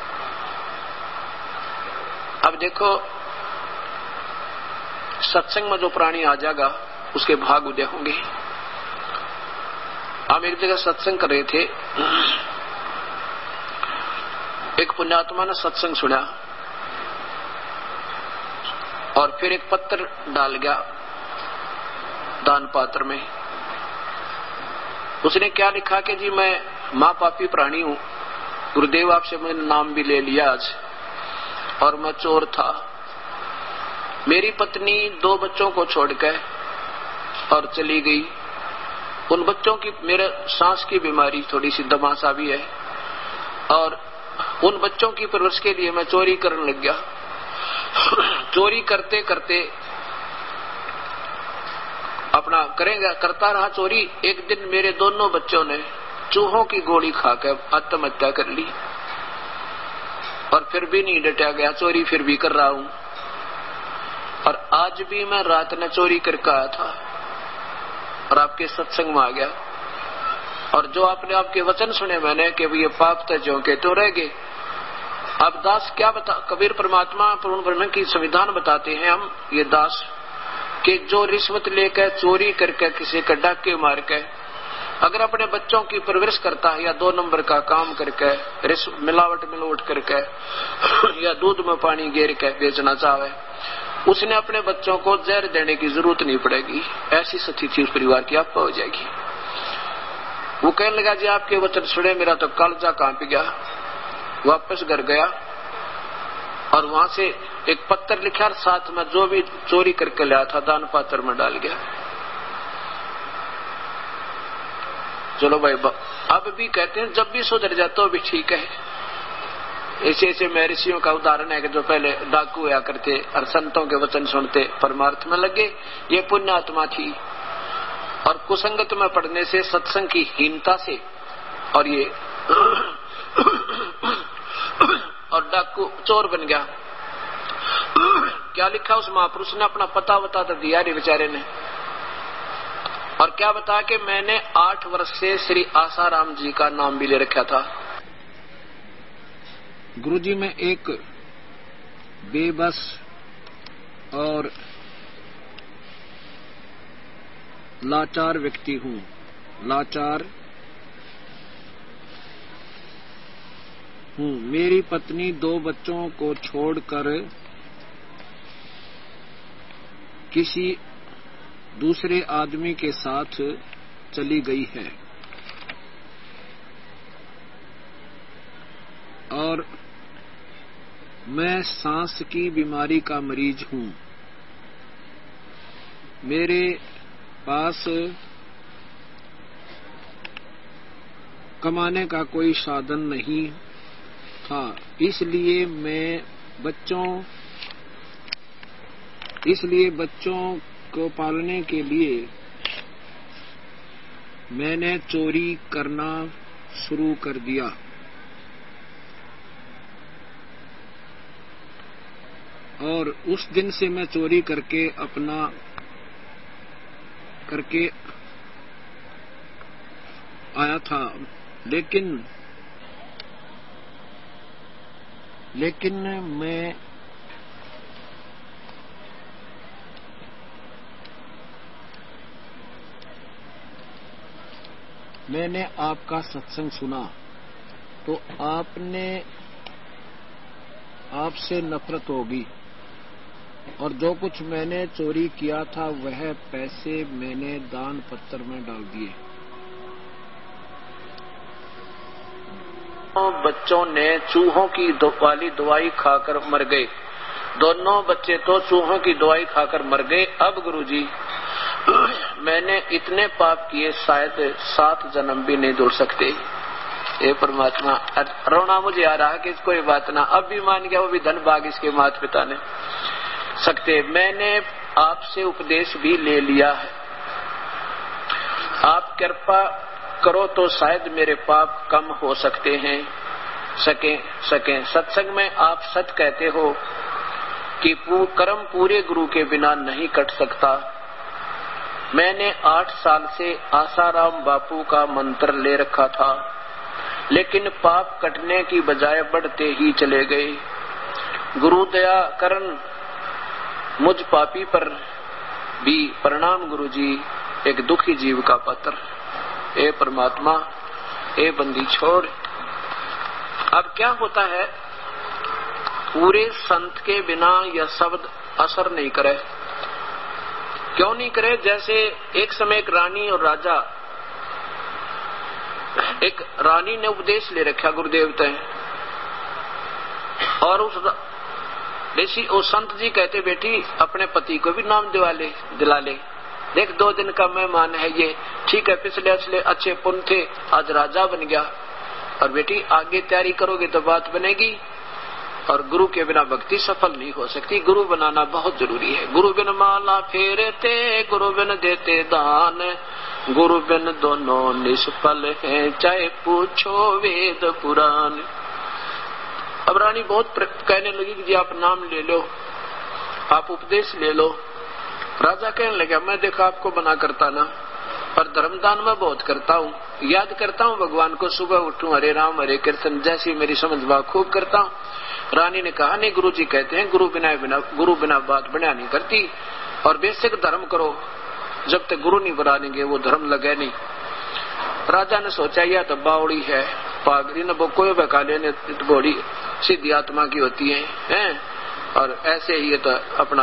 अब देखो सत्संग में जो प्राणी आ जाएगा उसके भाग उदय होंगे। हम एक जगह सत्संग कर रहे थे, एक पुण्यात्मा ने सत्संग सुना और फिर एक पत्र डाल गया दान पात्र में। उसने क्या लिखा कि जी मैं मां पापी प्राणी हूं, गुरुदेव आपसे मैंने नाम भी ले लिया आज, और मैं चोर था। मेरी पत्नी 2 बच्चों को छोड़कर और चली गई उन बच्चों की, मेरे सांस की बीमारी थोड़ी सी दमासा भी है, और उन बच्चों की परवरिश के लिए मैं चोरी करने लग गया। चोरी करते करते अपना करता रहा चोरी। एक दिन मेरे दोनों बच्चों ने चूहों की गोली खाकर आत्महत्या कर ली, और फिर भी नहीं डटा गया, चोरी फिर भी कर रहा हूं। और आज भी मैं रात में चोरी करके आया था और आपके सत्संग में आ गया, और जो आपने आपके वचन सुने मैंने कि ये पाप तो जो के तो रह गए। अब दास क्या बता, कबीर परमात्मा पूर्ण ब्रह्म की संविधान बताते हैं हम ये दास कि जो रिश्वत लेकर, चोरी करके, किसी का डाके मार के अगर अपने बच्चों की परवरिश करता है, या 2 नंबर का काम करके, मिलावट करके, या दूध में पानी गेर के बेचना चाहे, उसने अपने बच्चों को जहर देने की जरूरत नहीं पड़ेगी। ऐसी स्थिति उस परिवार की आपको हो जाएगी। वो कहने लगा जी आपके वचन सुने, मेरा तो कालजा कांप गया। वापस घर गया और वहां से एक पत्र लिखा, और साथ में जो भी चोरी करके लाया था दान पात्र में डाल गया। चलो भाई, अब भी कहते हैं जब भी सुधर जाता तो भी ठीक है। ऐसे महर्षियों का उदाहरण है कि जो पहले डाकू हुआ करते और संतों के वचन सुनते परमार्थ में लगे, ये पुण्यात्मा थी, और कुसंगत में पड़ने से, सत्संग की हीनता से, और ये और डाकू चोर बन गया। क्या लिखा उस महापुरुष ने, अपना पता बता तो दिया रे बेचारे ने, और क्या बता कि मैंने 8 वर्ष से श्री आसाराम जी का नाम भी ले रखा था। गुरुजी में एक बेबस और लाचार व्यक्ति हूं। लाचार हूं। मेरी पत्नी 2 बच्चों को छोड़कर किसी दूसरे आदमी के साथ चली गई है, और मैं सांस की बीमारी का मरीज हूं। मेरे पास कमाने का कोई साधन नहीं था, इसलिए बच्चों को पालने के लिए मैंने चोरी करना शुरू कर दिया। और उस दिन से मैं चोरी करके आया था, लेकिन मैंने आपका सत्संग सुना तो आपसे नफरत होगी, और जो कुछ मैंने चोरी किया था वह पैसे मैंने दान पत्र में डाल दिए। बच्चों ने चूहों की वाली दवाई खाकर मर गए। दोनों बच्चे तो चूहों की दवाई खाकर मर गए। अब गुरुजी, मैंने इतने पाप किए शायद 7 जन्म भी नहीं धुल सकते। ये परमात्मा, रोना मुझे आ रहा कि कोई बात ना, अब भी मान गया, वो भी धन भाग इसके माता पिता ने सकते। मैंने आपसे उपदेश भी ले लिया है, आप कृपा करो तो शायद मेरे पाप कम हो सकते हैं, सके। सत्संग में आप सच कहते हो कि कर्म पूरे गुरु के बिना नहीं कट सकता। मैंने 8 साल से आसाराम बापू का मंत्र ले रखा था, लेकिन पाप कटने की बजाय बढ़ते ही चले गए। गुरु दया करन मुझ पापी पर भी। प्रणाम गुरुजी, एक दुखी जीव का पत्र। ए परमात्मा, ए बंदी छोड़। अब क्या होता है, पूरे संत के बिना यह शब्द असर नहीं करे। क्यों नहीं करे? जैसे एक समय एक रानी और राजा, एक रानी ने उपदेश ले रखा गुरुदेव तय, और वो संत जी कहते बेटी अपने पति को भी नाम दिला ले। देख 2 दिन का मेहमान है ये, ठीक है, पिछले अच्छे पुण्य थे, आज राजा बन गया। और बेटी आगे तैयारी करोगे तो बात बनेगी। और गुरु के बिना भक्ति सफल नहीं हो सकती। गुरु बनाना बहुत जरूरी है। गुरु बिन माला फेरते, गुरु बिन देते दान, गुरु बिन दोनों निष्फल हैं, चाहे पूछो वेद पुराण। अब रानी बहुत कहने लगी कि जी आप नाम ले लो, आप उपदेश ले लो। राजा कहने लगा मैं देखो आपको बना करता ना, पर धर्मदान में बहुत करता हूँ, याद करता हूँ भगवान को, सुबह उठूं हरे राम हरे कृष्ण, जैसी मेरी समझ बात खूब करता हूँ। रानी ने कहा नहीं, गुरु जी कहते हैं गुरु बिना बात बना नहीं करती, और बेसिक धर्म करो, जब तक गुरु नहीं बनाएंगे वो धर्म लगे नहीं। राजा ने सोचा यह तो बावड़ी है, पागरी न कोई बका लेने, बड़ी सिद्धि आत्मा की होती है, और ऐसे ही तो अपना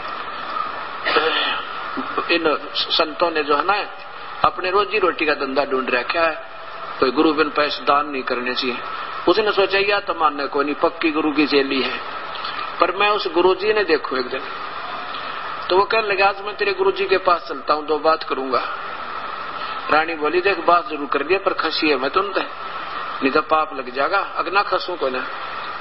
इन संतों ने जो है ना अपने रोजी रोटी का धंधा ढूंढ रखा है, कोई गुरु बिन पैसे दान नहीं करने चाहिए। उसने सोचा यह तो मानने को नहीं, पक्की गुरु की चेली है, पर मैं उस गुरु जी ने देखू एक दिन। तो वो कहने लगा आज मैं तेरे गुरु जी के पास चलता हूँ, 2 बात करूंगा। रानी बोली देख बात जरूर कर दिया, पर खसी है मैं तुम तो, नहीं तो पाप लग जाएगा, अगना खसू को ना।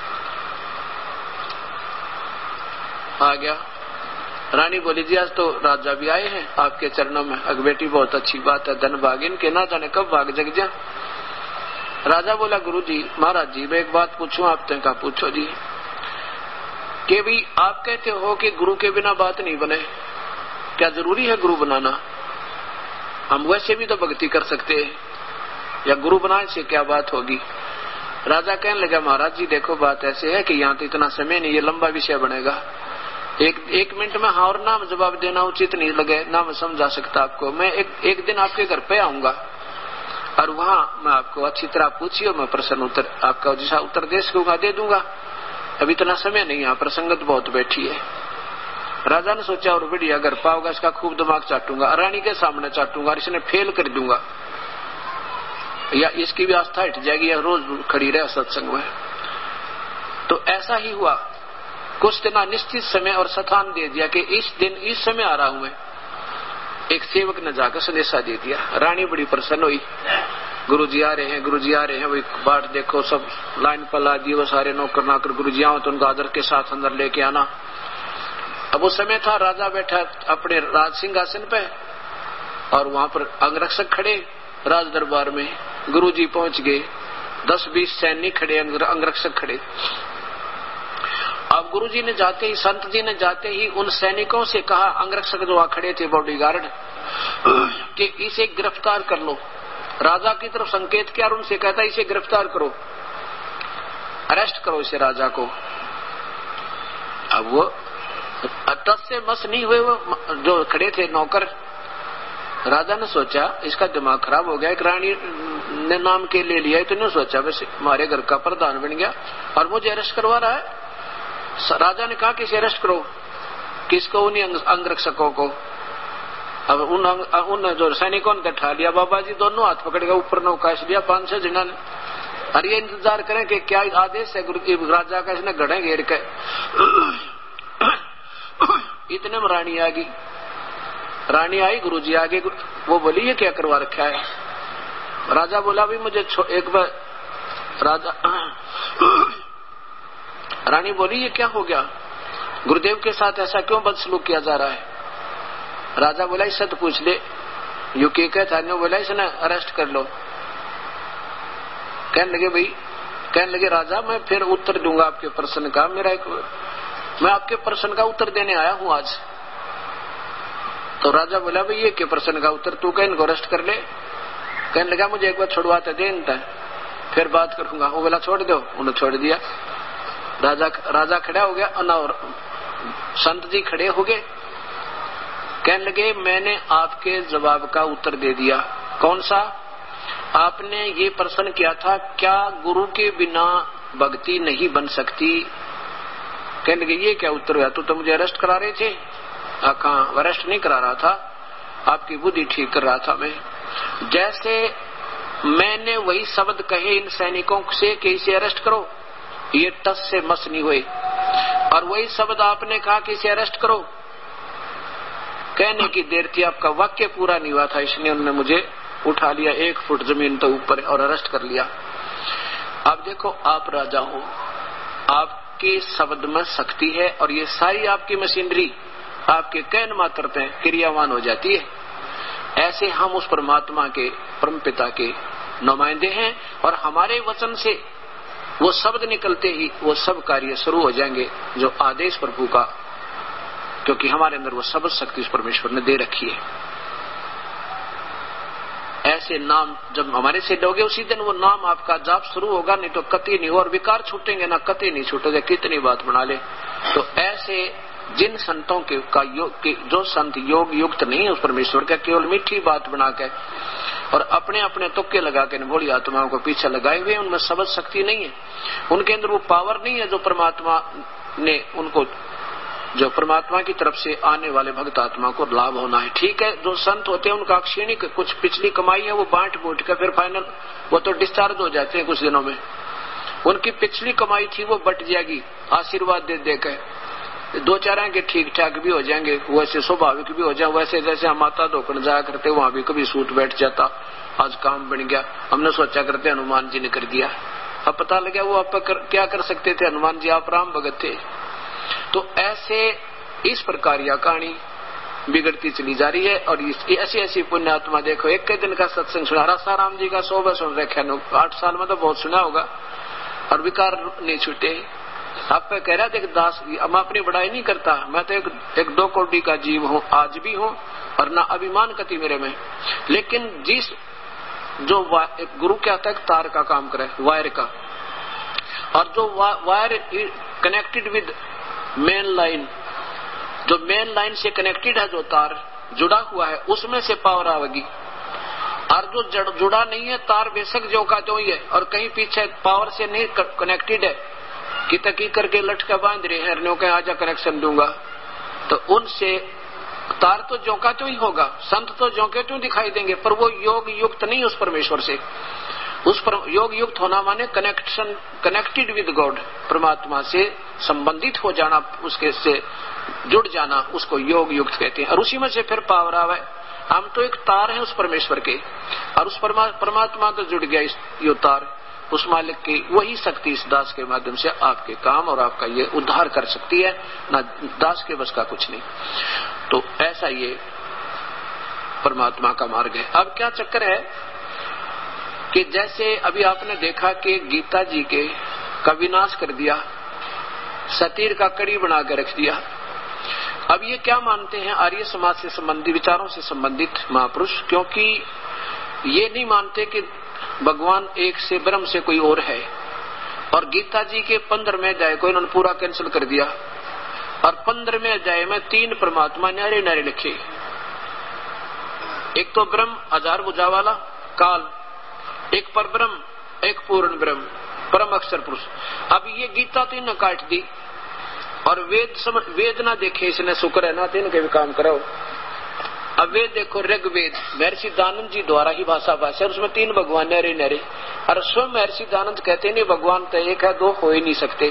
आ गया। रानी बोली जी आज तो राजा भी आए हैं आपके चरणों में। अग बेटी बहुत अच्छी बात है, धन भागिन के ना जाने कब भाग जग जा। राजा बोला गुरु जी महाराज जी मैं एक बात पूछूं आपसे। कहा पूछो जी। कि भी आप कहते हो कि गुरु के बिना बात नहीं बने, क्या जरूरी है गुरु बनाना? हम वैसे भी तो भक्ति कर सकते हैं, या गुरु बनाने से क्या बात होगी? राजा कहने लगा महाराज जी देखो बात ऐसे है कि यहाँ तो इतना समय नहीं, ये लंबा विषय बनेगा। एक मिनट में हाँ और ना जवाब देना उचित नहीं लगे, ना मैं समझा सकता आपको। मैं एक दिन आपके घर पे आऊंगा और वहाँ मैं आपको अच्छी तरह पूछिए, मैं प्रश्न उत्तर आपका जैसा उत्तर दे सकूंगा दे दूंगा। अब इतना समय नहीं, यहाँ प्रसंगत बहुत बैठी है। राजा ने सोचा और बढ़िया घर पाओगा इसका खूब दिमाग चाटूंगा, रानी के सामने चाटूंगा और इसने फेल कर दूंगा, या इसकी भी आस्था हट जाएगी, या रोज खड़ी रहे सत्संग में। तो ऐसा ही हुआ। कुछ दिन निश्चित समय और स्थान दे दिया कि इस दिन इस समय आ रहा हूं मैं। एक सेवक ने जाकर संदेशा दे दिया। रानी बड़ी प्रसन्न हुई, गुरुजी आ रहे हैं, गुरुजी आ रहे हैं। वही बाट देखो सब लाइन पर ला दिए, वो सारे नौकर नाकर गुरुजी आओ तो उनको आदर के साथ अंदर लेके आना। अब वो समय था, राजा बैठा अपने राज सिंहासन पे और वहां पर अंगरक्षक खड़े राज दरबार में। गुरुजी पहुंच गए, 10-20 सैनिक खड़े, अंगरक्षक खड़े। अब गुरुजी ने जाते ही, संत जी ने जाते ही उन सैनिकों से कहा, अंगरक्षक जो वहां खड़े थे बॉडीगार्ड, कि इसे गिरफ्तार कर लो। राजा की तरफ संकेत किया और उनसे कहता इसे गिरफ्तार करो, अरेस्ट करो इसे राजा को। अब वो तस से मस नहीं हुए वो जो खड़े थे नौकर। राजा ने सोचा इसका दिमाग खराब हो गया, एक रानी ने नाम के ले लिया, तो नहीं सोचा वैसे हमारे घर का प्रधान बन गया और मुझे अरेस्ट करवा रहा है। राजा ने कहा कि इसे अरेस्ट करो। किसको? उन्हीं अंगरक्षकों को। अब उन जो सैनिकों ने बैठा लिया, बाबा जी दोनों हाथ पकड़ के ऊपर नौकाश लिया 5-6 जिन्हों ने। अरे ये इंतजार करें कि क्या आदेश है गुरु राजा का, इसने गड़े घेर के। इतने में रानी आ गई। रानी आई, गुरुजी आगे, वो बोली ये क्या करवा रखा है? राजा बोला भी मुझे एक बार। रानी बोली ये क्या हो गया, गुरुदेव के साथ ऐसा क्यों बदसलूक किया जा रहा है? राजा बोला इससे तो पूछ ले, यू के कहता है। बोला इसने अरेस्ट कर लो। कहने लगे राजा मैं फिर उत्तर दूंगा आपके प्रश्न का। मैं आपके प्रश्न का उत्तर देने आया हूं आज। तो राजा बोला भाई ये के प्रश्न का उत्तर? तू कह इनको अरेस्ट कर ले। कहने लगा मुझे एक बार छुड़वाते दे इनता, फिर बात करूंगा। वो बोला छोड़ दो, उन्होंने छोड़ दिया। राजा खड़ा हो गया और संत जी खड़े हो गए। कहने लगे मैंने आपके जवाब का उत्तर दे दिया। कौन सा? आपने ये प्रश्न किया था क्या गुरु के बिना भक्ति नहीं बन सकती? कहने लगे ये क्या उत्तर हुआ? तो मुझे अरेस्ट करा रहे थे। कहाँ? अरेस्ट नहीं करा रहा था, आपकी बुद्धि ठीक कर रहा था मैं। जैसे मैंने वही शब्द कहे इन सैनिकों से कि इसे अरेस्ट करो, ये टस से मस नहीं हुए। और वही शब्द आपने कहा कि इसे अरेस्ट करो, कहने की देर थी, आपका वाक्य पूरा नहीं हुआ था, इसलिए उन्होंने मुझे उठा लिया 1 फुट जमीन तो ऊपर और अरेस्ट कर लिया। अब देखो, आप राजा हो, आपके शब्द में शक्ति है और ये सारी आपकी मशीनरी आपके कहन मात्र पे क्रियावान हो जाती है। ऐसे हम उस परमात्मा के, परम पिता के नुमाइंदे हैं और हमारे वचन से वो शब्द निकलते ही वो सब कार्य शुरू हो जाएंगे जो आदेश प्रभु का, क्योंकि हमारे अंदर वो शब्द शक्ति उस परमेश्वर ने दे रखी है। ऐसे नाम जब हमारे से लोगे उसी दिन वो नाम आपका जाप शुरू होगा, नहीं तो कतई नहीं हो, और विकार छूटेंगे ना, कतई नहीं छूटेंगे, कितनी बात बना ले। तो ऐसे जिन संतों के का योग के जो संत योग युक्त नहीं है उस परमेश्वर का, केवल मीठी बात बना के और अपने अपने तुक्के लगा के भोली आत्माओं को पीछे लगाए हुए, उनमें शब्द शक्ति नहीं है, उनके अंदर वो पावर नहीं है जो परमात्मा ने उनको, जो परमात्मा की तरफ से आने वाले भक्त आत्मा को लाभ होना है। ठीक है, जो संत होते हैं उनका क्षणिक कुछ पिछली कमाई है वो बांट बूट के फिर फाइनल वो तो डिस्चार्ज हो जाते हैं कुछ दिनों में, उनकी पिछली कमाई थी वो बट जाएगी आशीर्वाद दे देकर, 2-4 के ठीक ठाक भी हो जाएंगे, वैसे स्वाभाविक भी हो जाए, वैसे जैसे हम माता धोकन जाया करते वहां भी कभी सूट बैठ जाता, आज काम बन गया, हमने सोचा करते हनुमान जी ने कर दिया, अब पता लगा वो आप क्या कर सकते थे, हनुमान जी आप राम भगत थे। तो ऐसे इस प्रकार यह कहानी बिगड़ती चली जा रही है। और ऐसी ऐसी पुण्यात्मा देखो, एक दिन का सत्संग सुना, रासाराम जी का 100 सुन रखे, 8 साल में तो बहुत सुना होगा और विकार नहीं छूटे। आप पे कह रहा थे दास, मैं अपनी बड़ाई नहीं करता, मैं तो एक 2 कोटि का जीव हूँ, आज भी हूँ और ना अभिमान कति मेरे में, लेकिन जिस जो गुरु क्या होता है तार का काम करे, वायर का, और जो wire connected with main line, जो मेन लाइन से कनेक्टेड है, जो तार जुड़ा हुआ है उसमें से पावर आवेगी, और जो जुड़ा नहीं है तार बेशक जो का जो ही है और कहीं पीछे पावर से नहीं कनेक्टेड है, कि तकी करके लटका बांध रहे हैं, हरनों के आजा कनेक्शन दूंगा, तो उनसे तार तो जो का जो ही होगा, संत तो जो के जो दिखाई देंगे, पर वो योग युक्त नहीं उस परमेश्वर से। उस पर योग युक्त होना माने कनेक्शन, कनेक्टेड विद गॉड, परमात्मा से संबंधित हो जाना, उसके से जुड़ जाना, उसको योग युक्त कहते हैं। और उसी में से फिर पावर आवे। हम तो एक तार है उस परमेश्वर के, और उस परमात्मा तो जुड़ गया ये तार, उस मालिक की वही शक्ति इस दास के माध्यम से आपके काम और आपका ये उद्धार कर सकती है, ना दास के बस का कुछ नहीं। तो ऐसा ये परमात्मा का मार्ग है। अब क्या चक्कर है कि जैसे अभी आपने देखा कि गीता जी के का विनाश कर दिया, सतीर का कड़ी बना कर रख दिया। अब ये क्या मानते हैं आर्य समाज से संबंधित, विचारों से संबंधित महापुरुष, क्योंकि ये नहीं मानते कि भगवान एक से ब्रह्म से कोई और है, और गीता जी के 15वें अध्याय को इन्होंने पूरा कैंसिल कर दिया, और 15वें अध्याय में 3 परमात्मा न्यारे न्यारे लिखे, एक तो ब्रह्म 1000 भुजा वाला काल, एक पर ब्रह्म, एक पूर्ण ब्रह्म, परम अक्षर पुरुष। अब ये गीता तो इन्होंने काट दी, और वेद ना देखे इसने, शुक्र है ना, तो इनके भी काम करो। अब वेद देखो, ऋग्वेद महर्षि दानंद जी द्वारा ही भाषा भाषा, उसमें 3 भगवान नरे नरे, और स्वयं महर्षि दानंद कहते नहीं भगवान तो एक है, 2 हो ही नहीं सकते।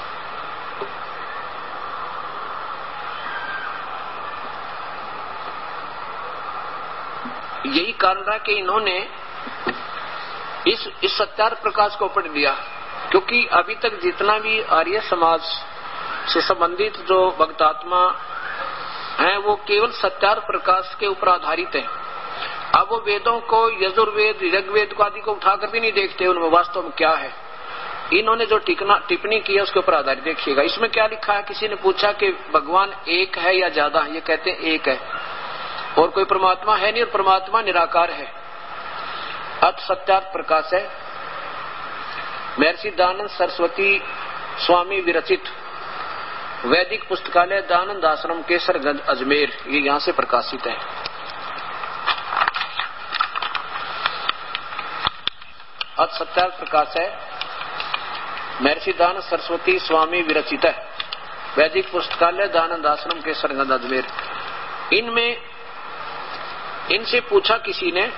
यही कारण रहा कि इन्होंने इस सत्यार प्रकाश को पढ़ दिया, क्योंकि अभी तक जितना भी आर्य समाज से संबंधित जो भक्तात्मा हैं वो केवल सत्यार प्रकाश के ऊपर आधारित है। अब वो वेदों को, यजुर्वेद ऋग्वेद को आदि को उठाकर भी नहीं देखते उनमें वास्तव में क्या है। इन्होंने जो टिप्पणी की है उसके ऊपर आधारित देखिएगा। इसमें क्या लिखा है, किसी ने पूछा कि भगवान एक है या ज्यादा, ये कहते हैं एक है और कोई परमात्मा है नहीं, और परमात्मा निराकार है, अत सत्यार्थ प्रकाश है। महर्षि दानंद सरस्वती स्वामी विरचित वैदिक पुस्तकालय दानंद आश्रम केसरगंज अजमेर, ये यहाँ से प्रकाशित है। अत सत्यार्थ प्रकाश है, महर्षि दानंद सरस्वती स्वामी विरचित है, वैदिक पुस्तकालय दानंद आश्रम केसरगंज अजमेर। इनमें इनसे पूछा किसी ने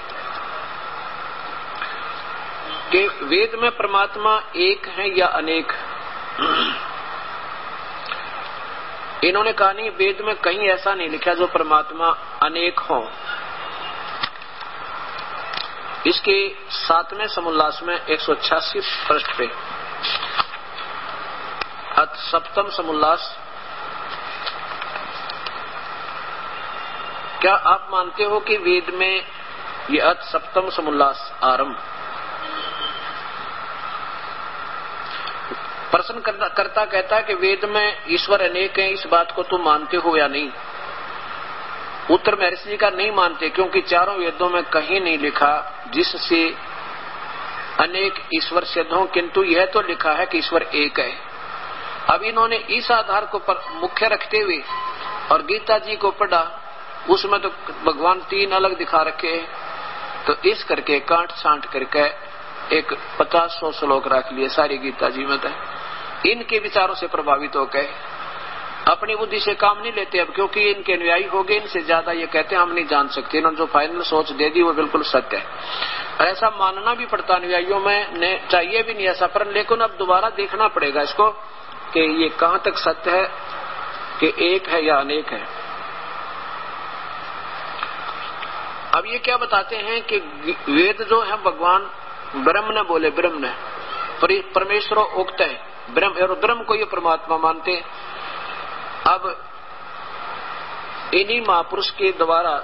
कि वेद में परमात्मा एक है या अनेक। इन्होंने कहा नहीं, वेद में कहीं ऐसा नहीं लिखा जो परमात्मा अनेक हो। इसके 7वें समोल्लास में 186 पृष्ठ पे सप्तम समोल्लास, क्या आप मानते हो कि वेद में ये सप्तम समोल्लास आरंभ? प्रश्न करता कहता है कि वेद में ईश्वर अनेक है, इस बात को तुम मानते हो या नहीं? उत्तर महर्षि जी का नहीं मानते, क्योंकि चारों वेदों में कहीं नहीं लिखा जिससे अनेक ईश्वर सिद्ध हो, किंतु यह तो लिखा है कि ईश्वर एक है। अब इन्होंने इस आधार को मुख्य रखते हुए और गीता जी को पढ़ा, उसमें तो भगवान 3 अलग दिखा रखे, तो इस करके काट छांट करके एक 50-100 श्लोक रख लिए सारी गीता जी में। इनके विचारों से प्रभावित होकर अपनी बुद्धि से काम नहीं लेते अब, क्योंकि इनके अनुयायी हो गए, इनसे ज्यादा ये कहते हैं हम नहीं जान सकते। इन्होंने जो फाइनल सोच दे दी वो बिल्कुल सत्य है, और ऐसा मानना भी पड़ता अनुयायियों में, ने चाहिए भी नहीं ऐसा, पर लेकिन अब दोबारा देखना पड़ेगा इसको कि ये कहां तक सत्य है कि एक है या अनेक है। अब ये क्या बताते हैं कि वेद जो है भगवान ब्रह्म ने बोले, ब्रह्म ने परमेश्वर उक्त है, ब्रह्म और ब्रह्म को ये परमात्मा मानते। अब इन्हीं महापुरुष के द्वारा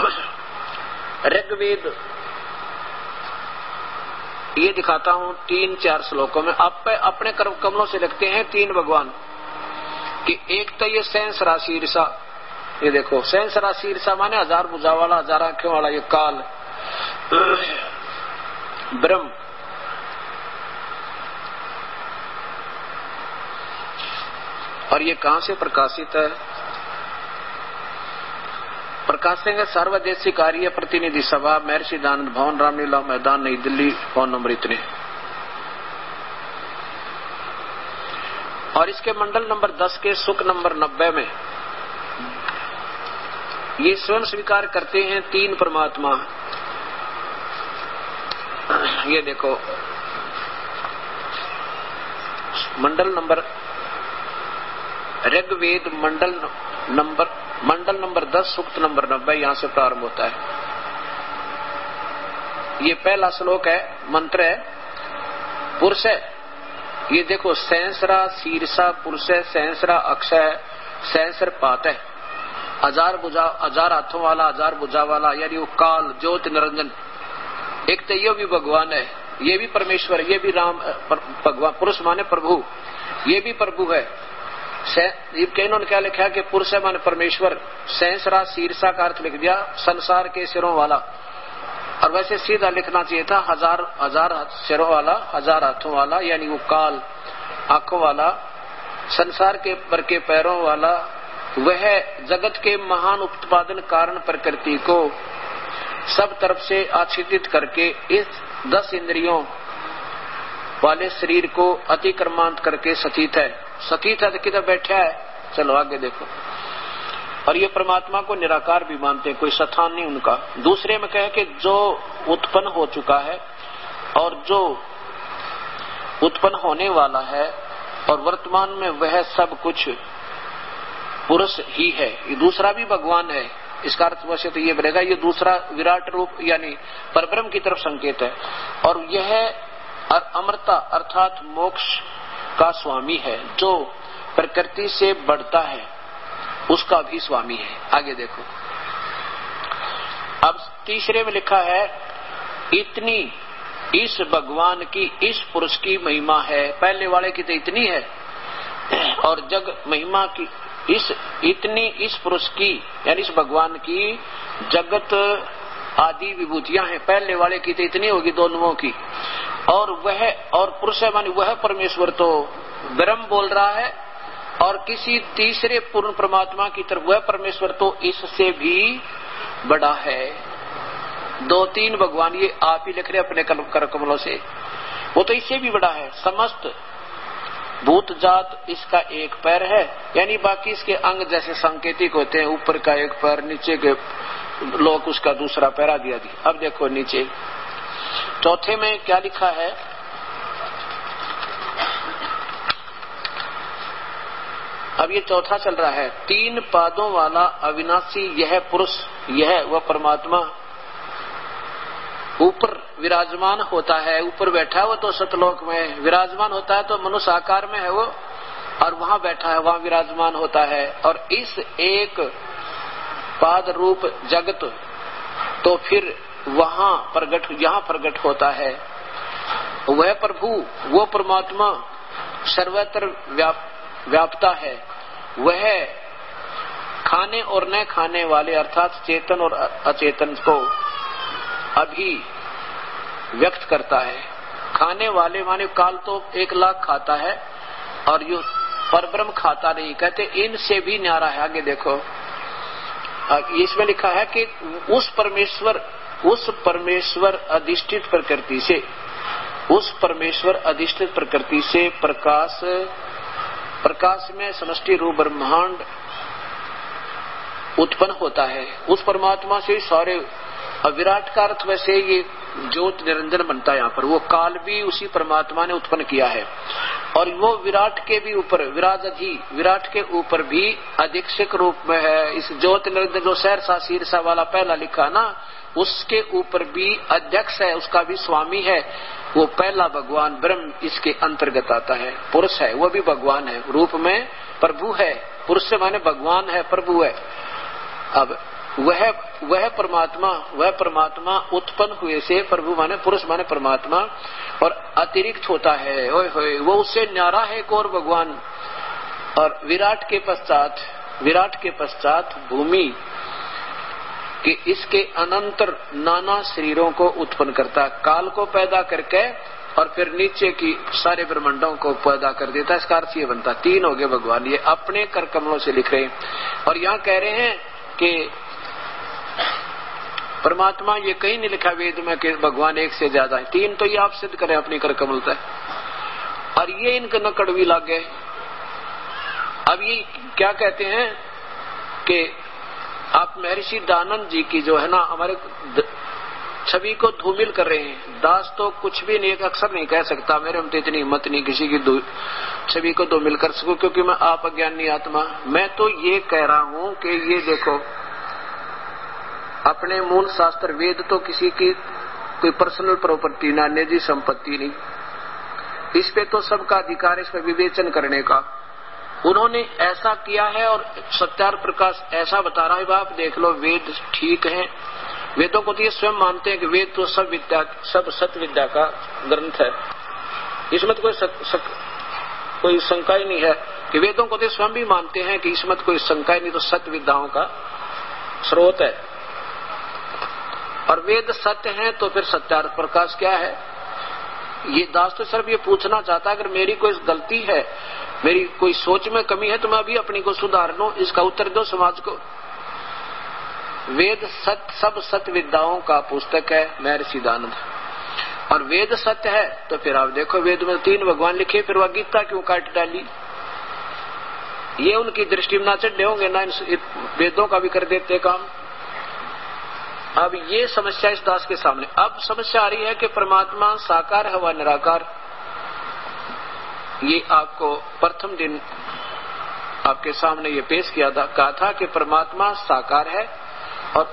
ऋग्वेद ये दिखाता हूं 3-4 श्लोकों में, आप अपने कमलों से लिखते हैं 3 भगवान कि एक तो ये सहस्रा शीर्षा, ये देखो सहस्रा शीर्षा माने 1000 भुजा वाला, 1000 आंखों वाला ये काल ब्रह्म। और ये कहां से प्रकाशित है? प्रकाशेंगे सर्वदेशी कार्य प्रतिनिधि सभा, महर्षि दानंद भवन, रामलीला मैदान, नई दिल्ली, फोन नंबर इतने। और इसके मंडल नंबर 10 के सुख नंबर 90 में ये स्वयं स्वीकार करते हैं 3 परमात्मा। ये देखो मंडल नंबर ऋग्वेद मंडल नंबर 10 सूक्त नंबर 90 यहां से प्रारंभ होता है। ये पहला श्लोक है, मंत्र है, पुरुष है। ये देखो सहस्रा शीर्षा पुरुष है, सहस्रा अक्षय, सहस्र पात है, 1000 भुजा, 1000 हाथों वाला, 1000 भुजा वाला, यानी वो काल ज्योति निरंजन। एक तो ये भी भगवान है, ये भी परमेश्वर, ये भी राम भगवान, पुरुष माने प्रभु, ये भी प्रभु है। इन्होंने क्या लिखा है कि पुरुष है माने परमेश्वर, सहस्रा शीर्षा का अर्थ लिख दिया संसार के सिरों वाला, और वैसे सीधा लिखना चाहिए था 1000 सिरों वाला, 1000 हाथों वाला, यानी वो काल आंखों वाला, संसार के पर के पैरों वाला, वह जगत के महान उत्पादन कारण प्रकृति को सब तरफ से आच्छादित करके इस 10 इंद्रियों वाले शरीर को अतिक्रमांत करके सतीत है। सतीत है तो किधर बैठा है? चलो आगे देखो। और ये परमात्मा को निराकार भी मानते हैं, कोई स्थान नहीं उनका। दूसरे में कहे कि जो उत्पन्न हो चुका है और जो उत्पन्न होने वाला है और वर्तमान में वह सब कुछ पुरुष ही है। ये दूसरा भी भगवान है, इसका अर्थ वैसे तो ये बनेगा ये दूसरा विराट रूप यानी परब्रह्म की तरफ संकेत है। और यह अमरता अर्थात मोक्ष का स्वामी है, जो प्रकृति से बढ़ता है उसका भी स्वामी है। आगे देखो, अब तीसरे में लिखा है इतनी इस भगवान की, इस पुरुष की महिमा है। पहले वाले की तो इतनी है, और जग महिमा की इतनी इस पुरुष की यानी इस भगवान की जगत आदि विभूतियां हैं। पहले वाले की तो इतनी होगी दोनों की, और वह और पुरुष है मानी वह परमेश्वर तो ब्रह्म बोल रहा है, और किसी तीसरे पूर्ण परमात्मा की तरफ वह परमेश्वर तो इससे भी बड़ा है। 2-3 भगवान ये आप ही लिख रहे अपने कर कमलों से, वो तो इससे भी बड़ा है। समस्त भूत जात इसका एक पैर है, यानी बाकी इसके अंग जैसे सांकेतिक होते हैं, ऊपर का एक पैर, नीचे के लोग उसका दूसरा पैरा दिया दी। अब देखो नीचे चौथे में क्या लिखा है, अब ये चौथा चल रहा है, 3 पादों वाला अविनाशी यह पुरुष, यह वह परमात्मा ऊपर विराजमान होता है, ऊपर बैठा है वो तो सतलोक में विराजमान होता है, तो मनुष्य आकार में है वो, और वहां बैठा है, वहां विराजमान होता है। और इस एक पाद रूप जगत तो फिर वहां प्रगट, यहां प्रगट होता है। वह प्रभु, वो परमात्मा सर्वत्र व्यापता है। वह खाने और न खाने वाले अर्थात चेतन और अचेतन को अभी व्यक्त करता है। खाने वाले माने काल तो 1 लाख खाता है और यो परब्रह्म खाता नहीं, कहते इनसे भी न्यारा है। आगे देखो इसमें लिखा है कि उस परमेश्वर अधिष्ठित प्रकृति से, उस परमेश्वर अधिष्ठित प्रकृति से प्रकाश में समष्टि रूप ब्रह्मांड उत्पन्न होता है। उस परमात्मा से सारे विराट का अर्थ वैसे ये ज्योत निरंजन बनता है। यहाँ पर वो काल भी उसी परमात्मा ने उत्पन्न किया है, और वो विराट के भी ऊपर विराट के ऊपर भी अधीक्षक रूप में है। इस ज्योत निरंजन जो सहरसा शीरसा वाला पहला लिखा ना, उसके ऊपर भी अध्यक्ष है, उसका भी स्वामी है। वो पहला भगवान ब्रह्म इसके अंतर्गत आता है। पुरुष है, वो भी भगवान है, रूप में प्रभु है। पुरुष से माने भगवान है, प्रभु है। अब वह परमात्मा उत्पन्न हुए से, प्रभु माने पुरुष माने परमात्मा, और अतिरिक्त होता है। ओए होए, वो उससे न्यारा है एक और भगवान। और विराट के पश्चात भूमि कि इसके अनंतर नाना शरीरों को उत्पन्न करता है, काल को पैदा करके और फिर नीचे की सारे ब्रह्मांडों को पैदा कर देता है। इसका अर्थ ये बनता, 3 हो गए भगवान। ये अपने कर कमलों से लिख रहे हैं। और यहाँ कह रहे हैं कि परमात्मा, ये कहीं नहीं लिखा वेद में कि भगवान 1 से ज्यादा है, 3 तो ये आप सिद्ध करें अपनी कर कमलता है। और ये इनके न कड़वी लग गए। अब ये क्या कहते हैं कि आप महर्षि दयानंद जी की जो है ना, हमारे छवि को धूमिल कर रहे हैं। दास तो कुछ भी नहीं, एक अक्षर नहीं कह सकता, मेरे में तो इतनी हिम्मत नहीं किसी की छवि को धूमिल कर सकूं, क्योंकि मैं आप अज्ञानी आत्मा। मैं तो ये कह रहा हूं कि ये देखो, अपने मूल शास्त्र वेद तो किसी की कोई पर्सनल प्रॉपर्टी ना, निजी संपत्ति नहीं, इस पे तो सबका अधिकार, इस पे विवेचन करने का। उन्होंने ऐसा किया है और सत्यार प्रकाश ऐसा बता रहा है, आप देख लो वेद ठीक है। वेदों को तो ये स्वयं मानते हैं कि वेद तो सब सत्य विद्या का ग्रंथ है, इसमें तो कोई शंका ही नहीं है कि वेदों को तो स्वयं भी मानते हैं कि इसमें कोई शंका ही नहीं, तो सत्य विद्याओं का स्रोत है। और वेद सत्य है तो फिर सत्यार्थ प्रकाश क्या है? ये दास तो सिर्फ ये पूछना चाहता है, अगर मेरी कोई गलती है, मेरी कोई सोच में कमी है, तो मैं अभी अपनी को सुधार लूं, इसका उत्तर दो समाज को। वेद सब सत्य विद्याओं का पुस्तक है महर्षि दयानंद, और वेद सत्य है तो फिर आप देखो वेद में 3 भगवान लिखे, फिर वह गीता क्यों काट डाली? ये उनकी दृष्टि में ना चढ़े होंगे ना, वेदों का भी कर देते काम। अब ये समस्या इस दास के सामने। अब समस्या आ रही है कि परमात्मा साकार है व निराकार। ये आपको प्रथम दिन आपके सामने ये पेश किया था, कहा था कि परमात्मा साकार है और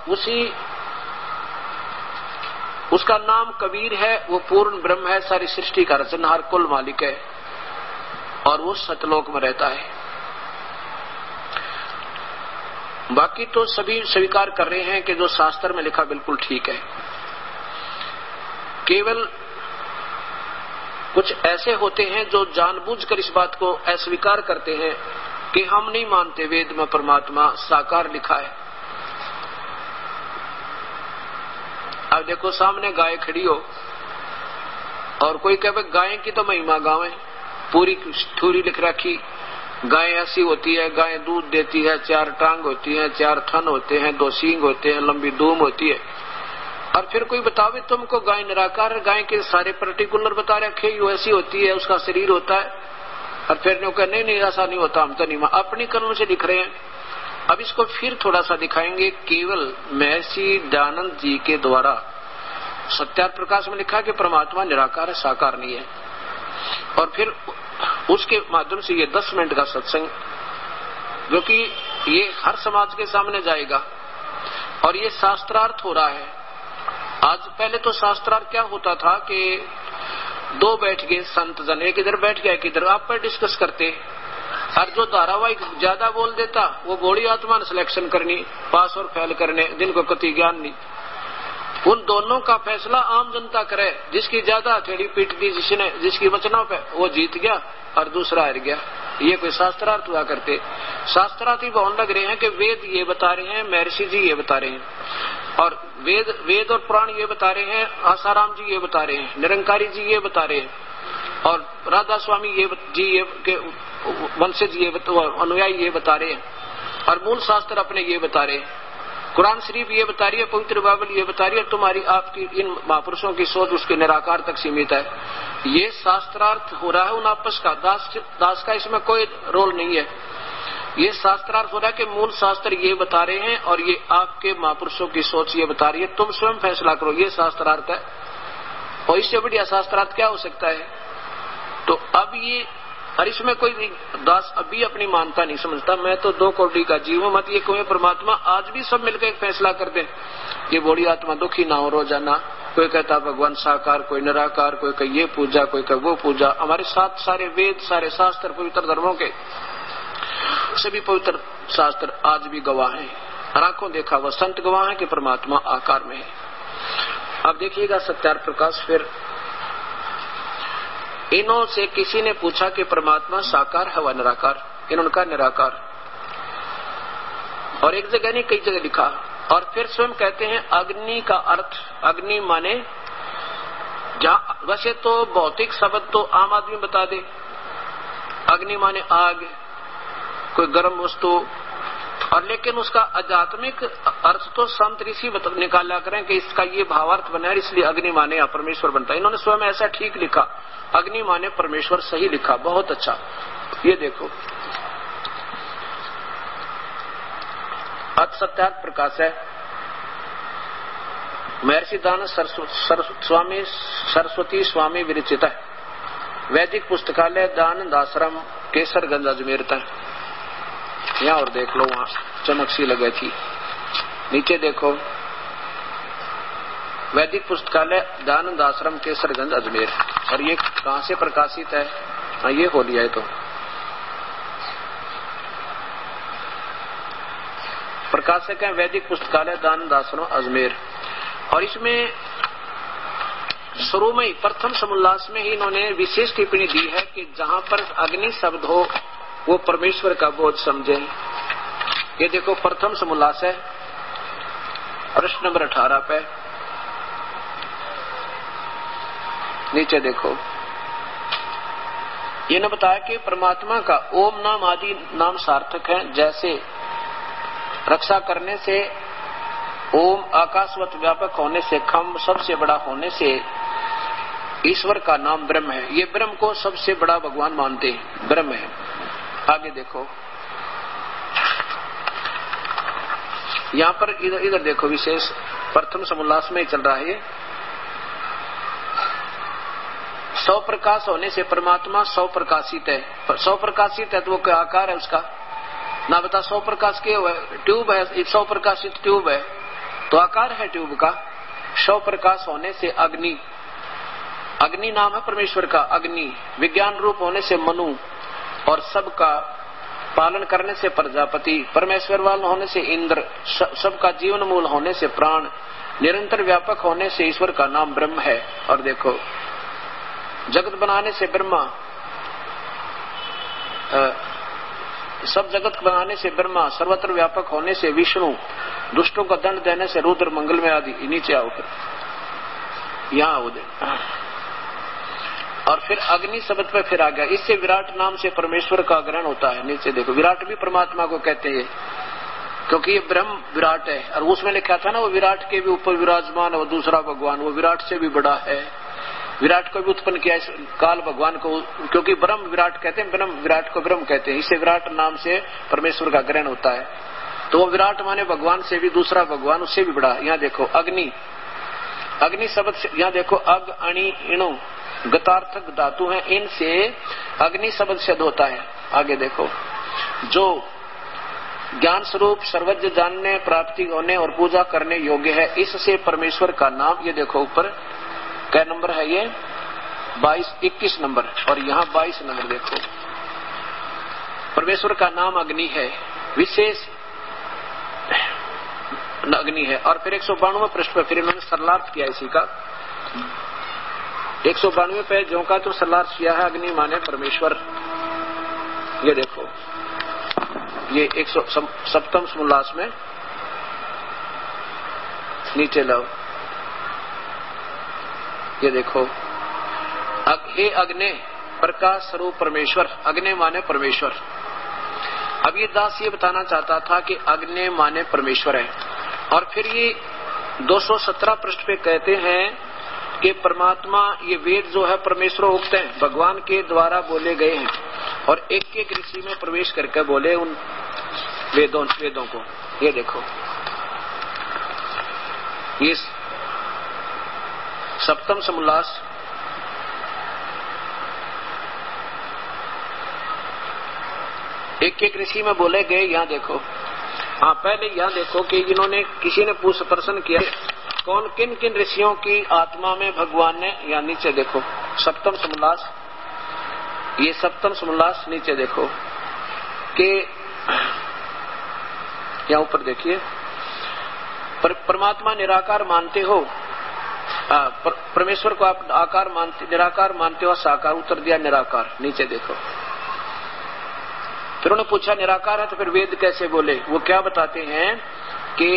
उसका नाम कबीर है, वो पूर्ण ब्रह्म है, सारी सृष्टि का रचनहार कुल मालिक है, और वो सतलोक में रहता है। बाकी तो सभी स्वीकार कर रहे हैं कि जो शास्त्र में लिखा बिल्कुल ठीक है। केवल कुछ ऐसे होते हैं जो जानबूझकर इस बात को अस्वीकार करते हैं कि हम नहीं मानते वेद में परमात्मा साकार लिखा है। अब देखो सामने गाय खड़ी हो और कोई कहे गाय की तो महिमा गावे, पूरी थूरी लिख रखी, गाय ऐसी होती है, गाय दूध देती है, 4 टांग होती है, 4 थन होते हैं, 2 सींग होते हैं, लंबी दूम होती है। और फिर कोई बतावे तुमको गाय निराकार है, गाय के सारे पर्टिकुलर बता रखे, ये ऐसी होती है, उसका शरीर होता है, और फिर नहीं ऐसा नहीं होता, हम तो नहीं, अपनी कर्म से दिख रहे हैं। अब इसको फिर थोड़ा सा दिखाएंगे। केवल महर्षि दयानंद जी के द्वारा सत्यार्थ प्रकाश में लिखा कि परमात्मा निराकार है, साकार नहीं है। और फिर उसके माध्यम से ये 10 मिनट का सत्संग जो कि ये हर समाज के सामने जाएगा। और ये शास्त्रार्थ हो रहा है। आज पहले तो शास्त्रार्थ क्या होता था कि दो बैठ गए संत जन, एक इधर बैठ गया एक इधर, आप पर डिस्कस करते, और जो धारावाहिक ज्यादा बोल देता वो बड़ी आत्मा ने सिलेक्शन करनी, पास और फेल करने, जिनको कति ज्ञान नहीं। उन दोनों का फैसला आम जनता करे। जिसकी ज्यादा हथेली पीट दी जिसने, जिसकी वचनों पे, वो जीत गया और दूसरा हार गया। ये कोई शास्त्रार्थ हुआ करते। शास्त्रार्थ ही बहुत लग रहे हैं कि वेद ये बता रहे हैं, महर्षि जी ये बता रहे हैं, और वेद और पुराण ये बता रहे हैं, आसाराम जी ये बता रहे हैं, निरंकारी जी ये बता रहे हैं, और राधा स्वामी ये के वंशज ये अनुयायी ये बता रहे हैं, और मूल शास्त्र अपने ये बता रहे हैं। कुरान शरीफ ये बता रही है, पवित्र बाइबल ये बता रही है, तुम्हारी आपकी इन महापुरुषों की सोच उसके निराकार तक सीमित है। ये शास्त्रार्थ हो रहा है उन आपस का। दास का इसमें कोई रोल नहीं है। ये शास्त्रार्थ हो रहा है कि मूल शास्त्र ये बता रहे हैं और ये आपके महापुरुषों की सोच ये बता रही है, तुम स्वयं फैसला करो। ये शास्त्रार्थ है, और इससे बढ़िया शास्त्रार्थ क्या हो सकता है। तो अब ये, और इसमें कोई दास अभी अपनी मानता नहीं समझता, मैं तो 2 कौड़ी का जीव हूं, मत ये कोई परमात्मा आज भी सब मिलकर एक फैसला कर दे, ये बड़ी आत्मा दुखी ना हो रोजाना। कोई कहता भगवान साकार, कोई निराकार, कोई कहे ये पूजा, कोई कहे वो पूजा। हमारे साथ सारे वेद, सारे शास्त्र, पवित्र धर्मों के सभी पवित्र शास्त्र आज भी गवाह हैं, आंखों देखा हुआ संत गवाह है कि परमात्मा आकार में है। अब देखिएगा सत्यार्थ प्रकाश। फिर इन्हों से किसी ने पूछा कि परमात्मा साकार है व निराकार। इन्होंने कहा निराकार, और एक जगह नहीं कई जगह लिखा। और फिर स्वयं कहते हैं अग्नि का अर्थ, अग्नि माने जहाँ, वैसे तो भौतिक शब्द तो आम आदमी बता दे, अग्नि माने आग, कोई गर्म वस्तु, और लेकिन उसका आध्यात्मिक अर्थ तो संत ऋषि निकाला करें कि इसका ये भावार्थ बना है, इसलिए अग्नि माने या परमेश्वर बनता है। इन्होंने स्वयं ऐसा ठीक लिखा, अग्नि माने परमेश्वर, सही लिखा, बहुत अच्छा। ये देखो सत्यार्थ प्रकाश है, महर्षि दान सरस्वती स्वामी विरचित है, वैदिक पुस्तकालय दानंद आश्रम केसरगंज अजमेर है। यहाँ और देख लो, वहाँ चमक सी लगी थी। नीचे देखो, वैदिक पुस्तकालय दानंद आश्रम केसरगंज अजमेर। और ये कहाँ से प्रकाशित है? हाँ, ये हो लिया है। तो प्रकाशक है वैदिक पुस्तकालय दानंद आश्रम अजमेर। और इसमें शुरू में ही प्रथम समुल्लास में ही इन्होंने विशेष टिप्पणी दी है कि जहाँ पर अग्नि शब्द हो वो परमेश्वर का बोध समझे। ये देखो प्रथम समुल्लास है, प्रश्न नंबर 18 पे नीचे देखो, ये न बताया कि परमात्मा का ओम नाम आदि नाम सार्थक है। जैसे रक्षा करने से ओम, आकाशवत व्यापक होने से, खम सबसे बड़ा होने से ईश्वर का नाम ब्रह्म है। ये ब्रह्म को सबसे बड़ा भगवान मानते हैं, ब्रह्म है। आगे देखो, यहाँ पर इधर देखो, विशेष प्रथम समुल्लास में ही चल रहा है ये। 100 प्रकाश होने से परमात्मा 100 प्रकाशित है। 100 प्रकाशित है तो वो क्या आकार है उसका? ना बता, 100 प्रकाश के ट्यूब है, 100 प्रकाशित ट्यूब है तो आकार है ट्यूब का। 100 प्रकाश होने से अग्नि, अग्नि नाम है परमेश्वर का। अग्नि विज्ञान रूप होने से मनु, और सबका पालन करने से प्रजापति, परमेश्वर वाला होने से इंद्र, सबका जीवन मूल होने से प्राण, निरंतर व्यापक होने से ईश्वर का नाम ब्रह्म है। और देखो, जगत बनाने से ब्रह्मा, सब जगत बनाने से ब्रह्मा, सर्वत्र व्यापक होने से विष्णु, दुष्टों का दंड देने से रुद्र, मंगल में आदि। नीचे आओ, फिर यहाँ आओ दे। और फिर अग्नि शब्द पे फिर आ गया, इससे विराट नाम से परमेश्वर का ग्रहण होता है। नीचे देखो, विराट भी परमात्मा को कहते हैं क्योंकि ये ब्रह्म विराट है। और उसमें लिखा था ना, वो विराट के भी ऊपर विराजमान है, वो दूसरा भगवान, वो विराट से भी बड़ा है। विराट को भी उत्पन्न किया इस काल भगवान को, क्योंकि ब्रह्म विराट कहते हैं, ब्रह्म विराट को ब्रह्म कहते हैं। इससे विराट नाम से परमेश्वर का ग्रहण होता है। तो वो विराट माने भगवान से भी दूसरा भगवान, उससे भी बड़ा। यहाँ देखो अग्नि, अग्नि शब्द से यहाँ देखो, अग अणि इणु गतार्थक धातु है, इनसे अग्नि शब्द सिद्ध होता है। आगे देखो, जो ज्ञान स्वरूप सर्वज्ञ जानने, प्राप्ति होने और पूजा करने योग्य है। इससे परमेश्वर का नाम, ये देखो ऊपर क्या नंबर है, ये 21 नंबर, और यहाँ 22 नंबर देखो। परमेश्वर का नाम अग्नि है, विशेष अग्नि है। और फिर 192 पृष्ठ पर फिर इन्होंने सरलार्थ किया इसी का। 192 पे जो का तो सरलार्थ किया है, अग्नि माने परमेश्वर। ये देखो, ये 107 समोल्लास में नीचे लाओ, ये देखो, हे अग्नि प्रकाश स्वरूप परमेश्वर। अग्नि माने परमेश्वर। अब ये दास ये बताना चाहता था कि अग्नि माने परमेश्वर है। और फिर ये 217 पृष्ठ पे कहते हैं कि परमात्मा, ये वेद जो है परमेश्वर उक्त हैं, भगवान के द्वारा बोले गए हैं, और एक एक ऋषि में प्रवेश करके बोले उन वेदों को। ये देखो, ये 7वां समोल्लास, एक एक ऋषि में बोले गए। यहाँ देखो, हाँ पहले यहाँ देखो कि इन्होंने, किसी ने प्रश्न किया कौन किन किन ऋषियों की आत्मा में भगवान ने, यहाँ नीचे देखो 7वां समोल्लास, ये 7वां समोल्लास नीचे देखो कि यहाँ ऊपर देखिए, परमात्मा निराकार मानते हो, परमेश्वर को आप आकार मानते, निराकार मानते हो साकार, उत्तर दिया निराकार। नीचे देखो, फिर उन्होंने पूछा निराकार है तो फिर वेद कैसे बोले? वो क्या बताते हैं कि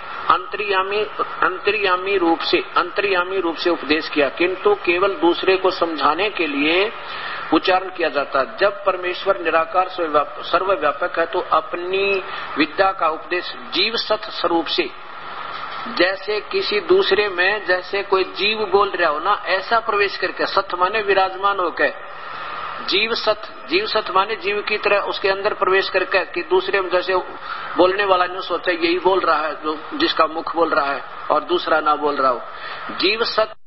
अंतर्यामी रूप से उपदेश किया, किंतु केवल दूसरे को समझाने के लिए उच्चारण किया जाता। जब परमेश्वर निराकार सर्वव्यापक है तो अपनी विद्या का उपदेश जीव सत स्वरूप से, जैसे किसी दूसरे में जैसे कोई जीव बोल रहा हो ना, ऐसा प्रवेश करके, सत माने विराजमान होकर, जीव सत माने जीव की तरह उसके अंदर प्रवेश करके, कि दूसरे में जैसे बोलने वाला नहीं सोचे यही बोल रहा है, जो जिसका मुख बोल रहा है और दूसरा ना बोल रहा हो। जीव सत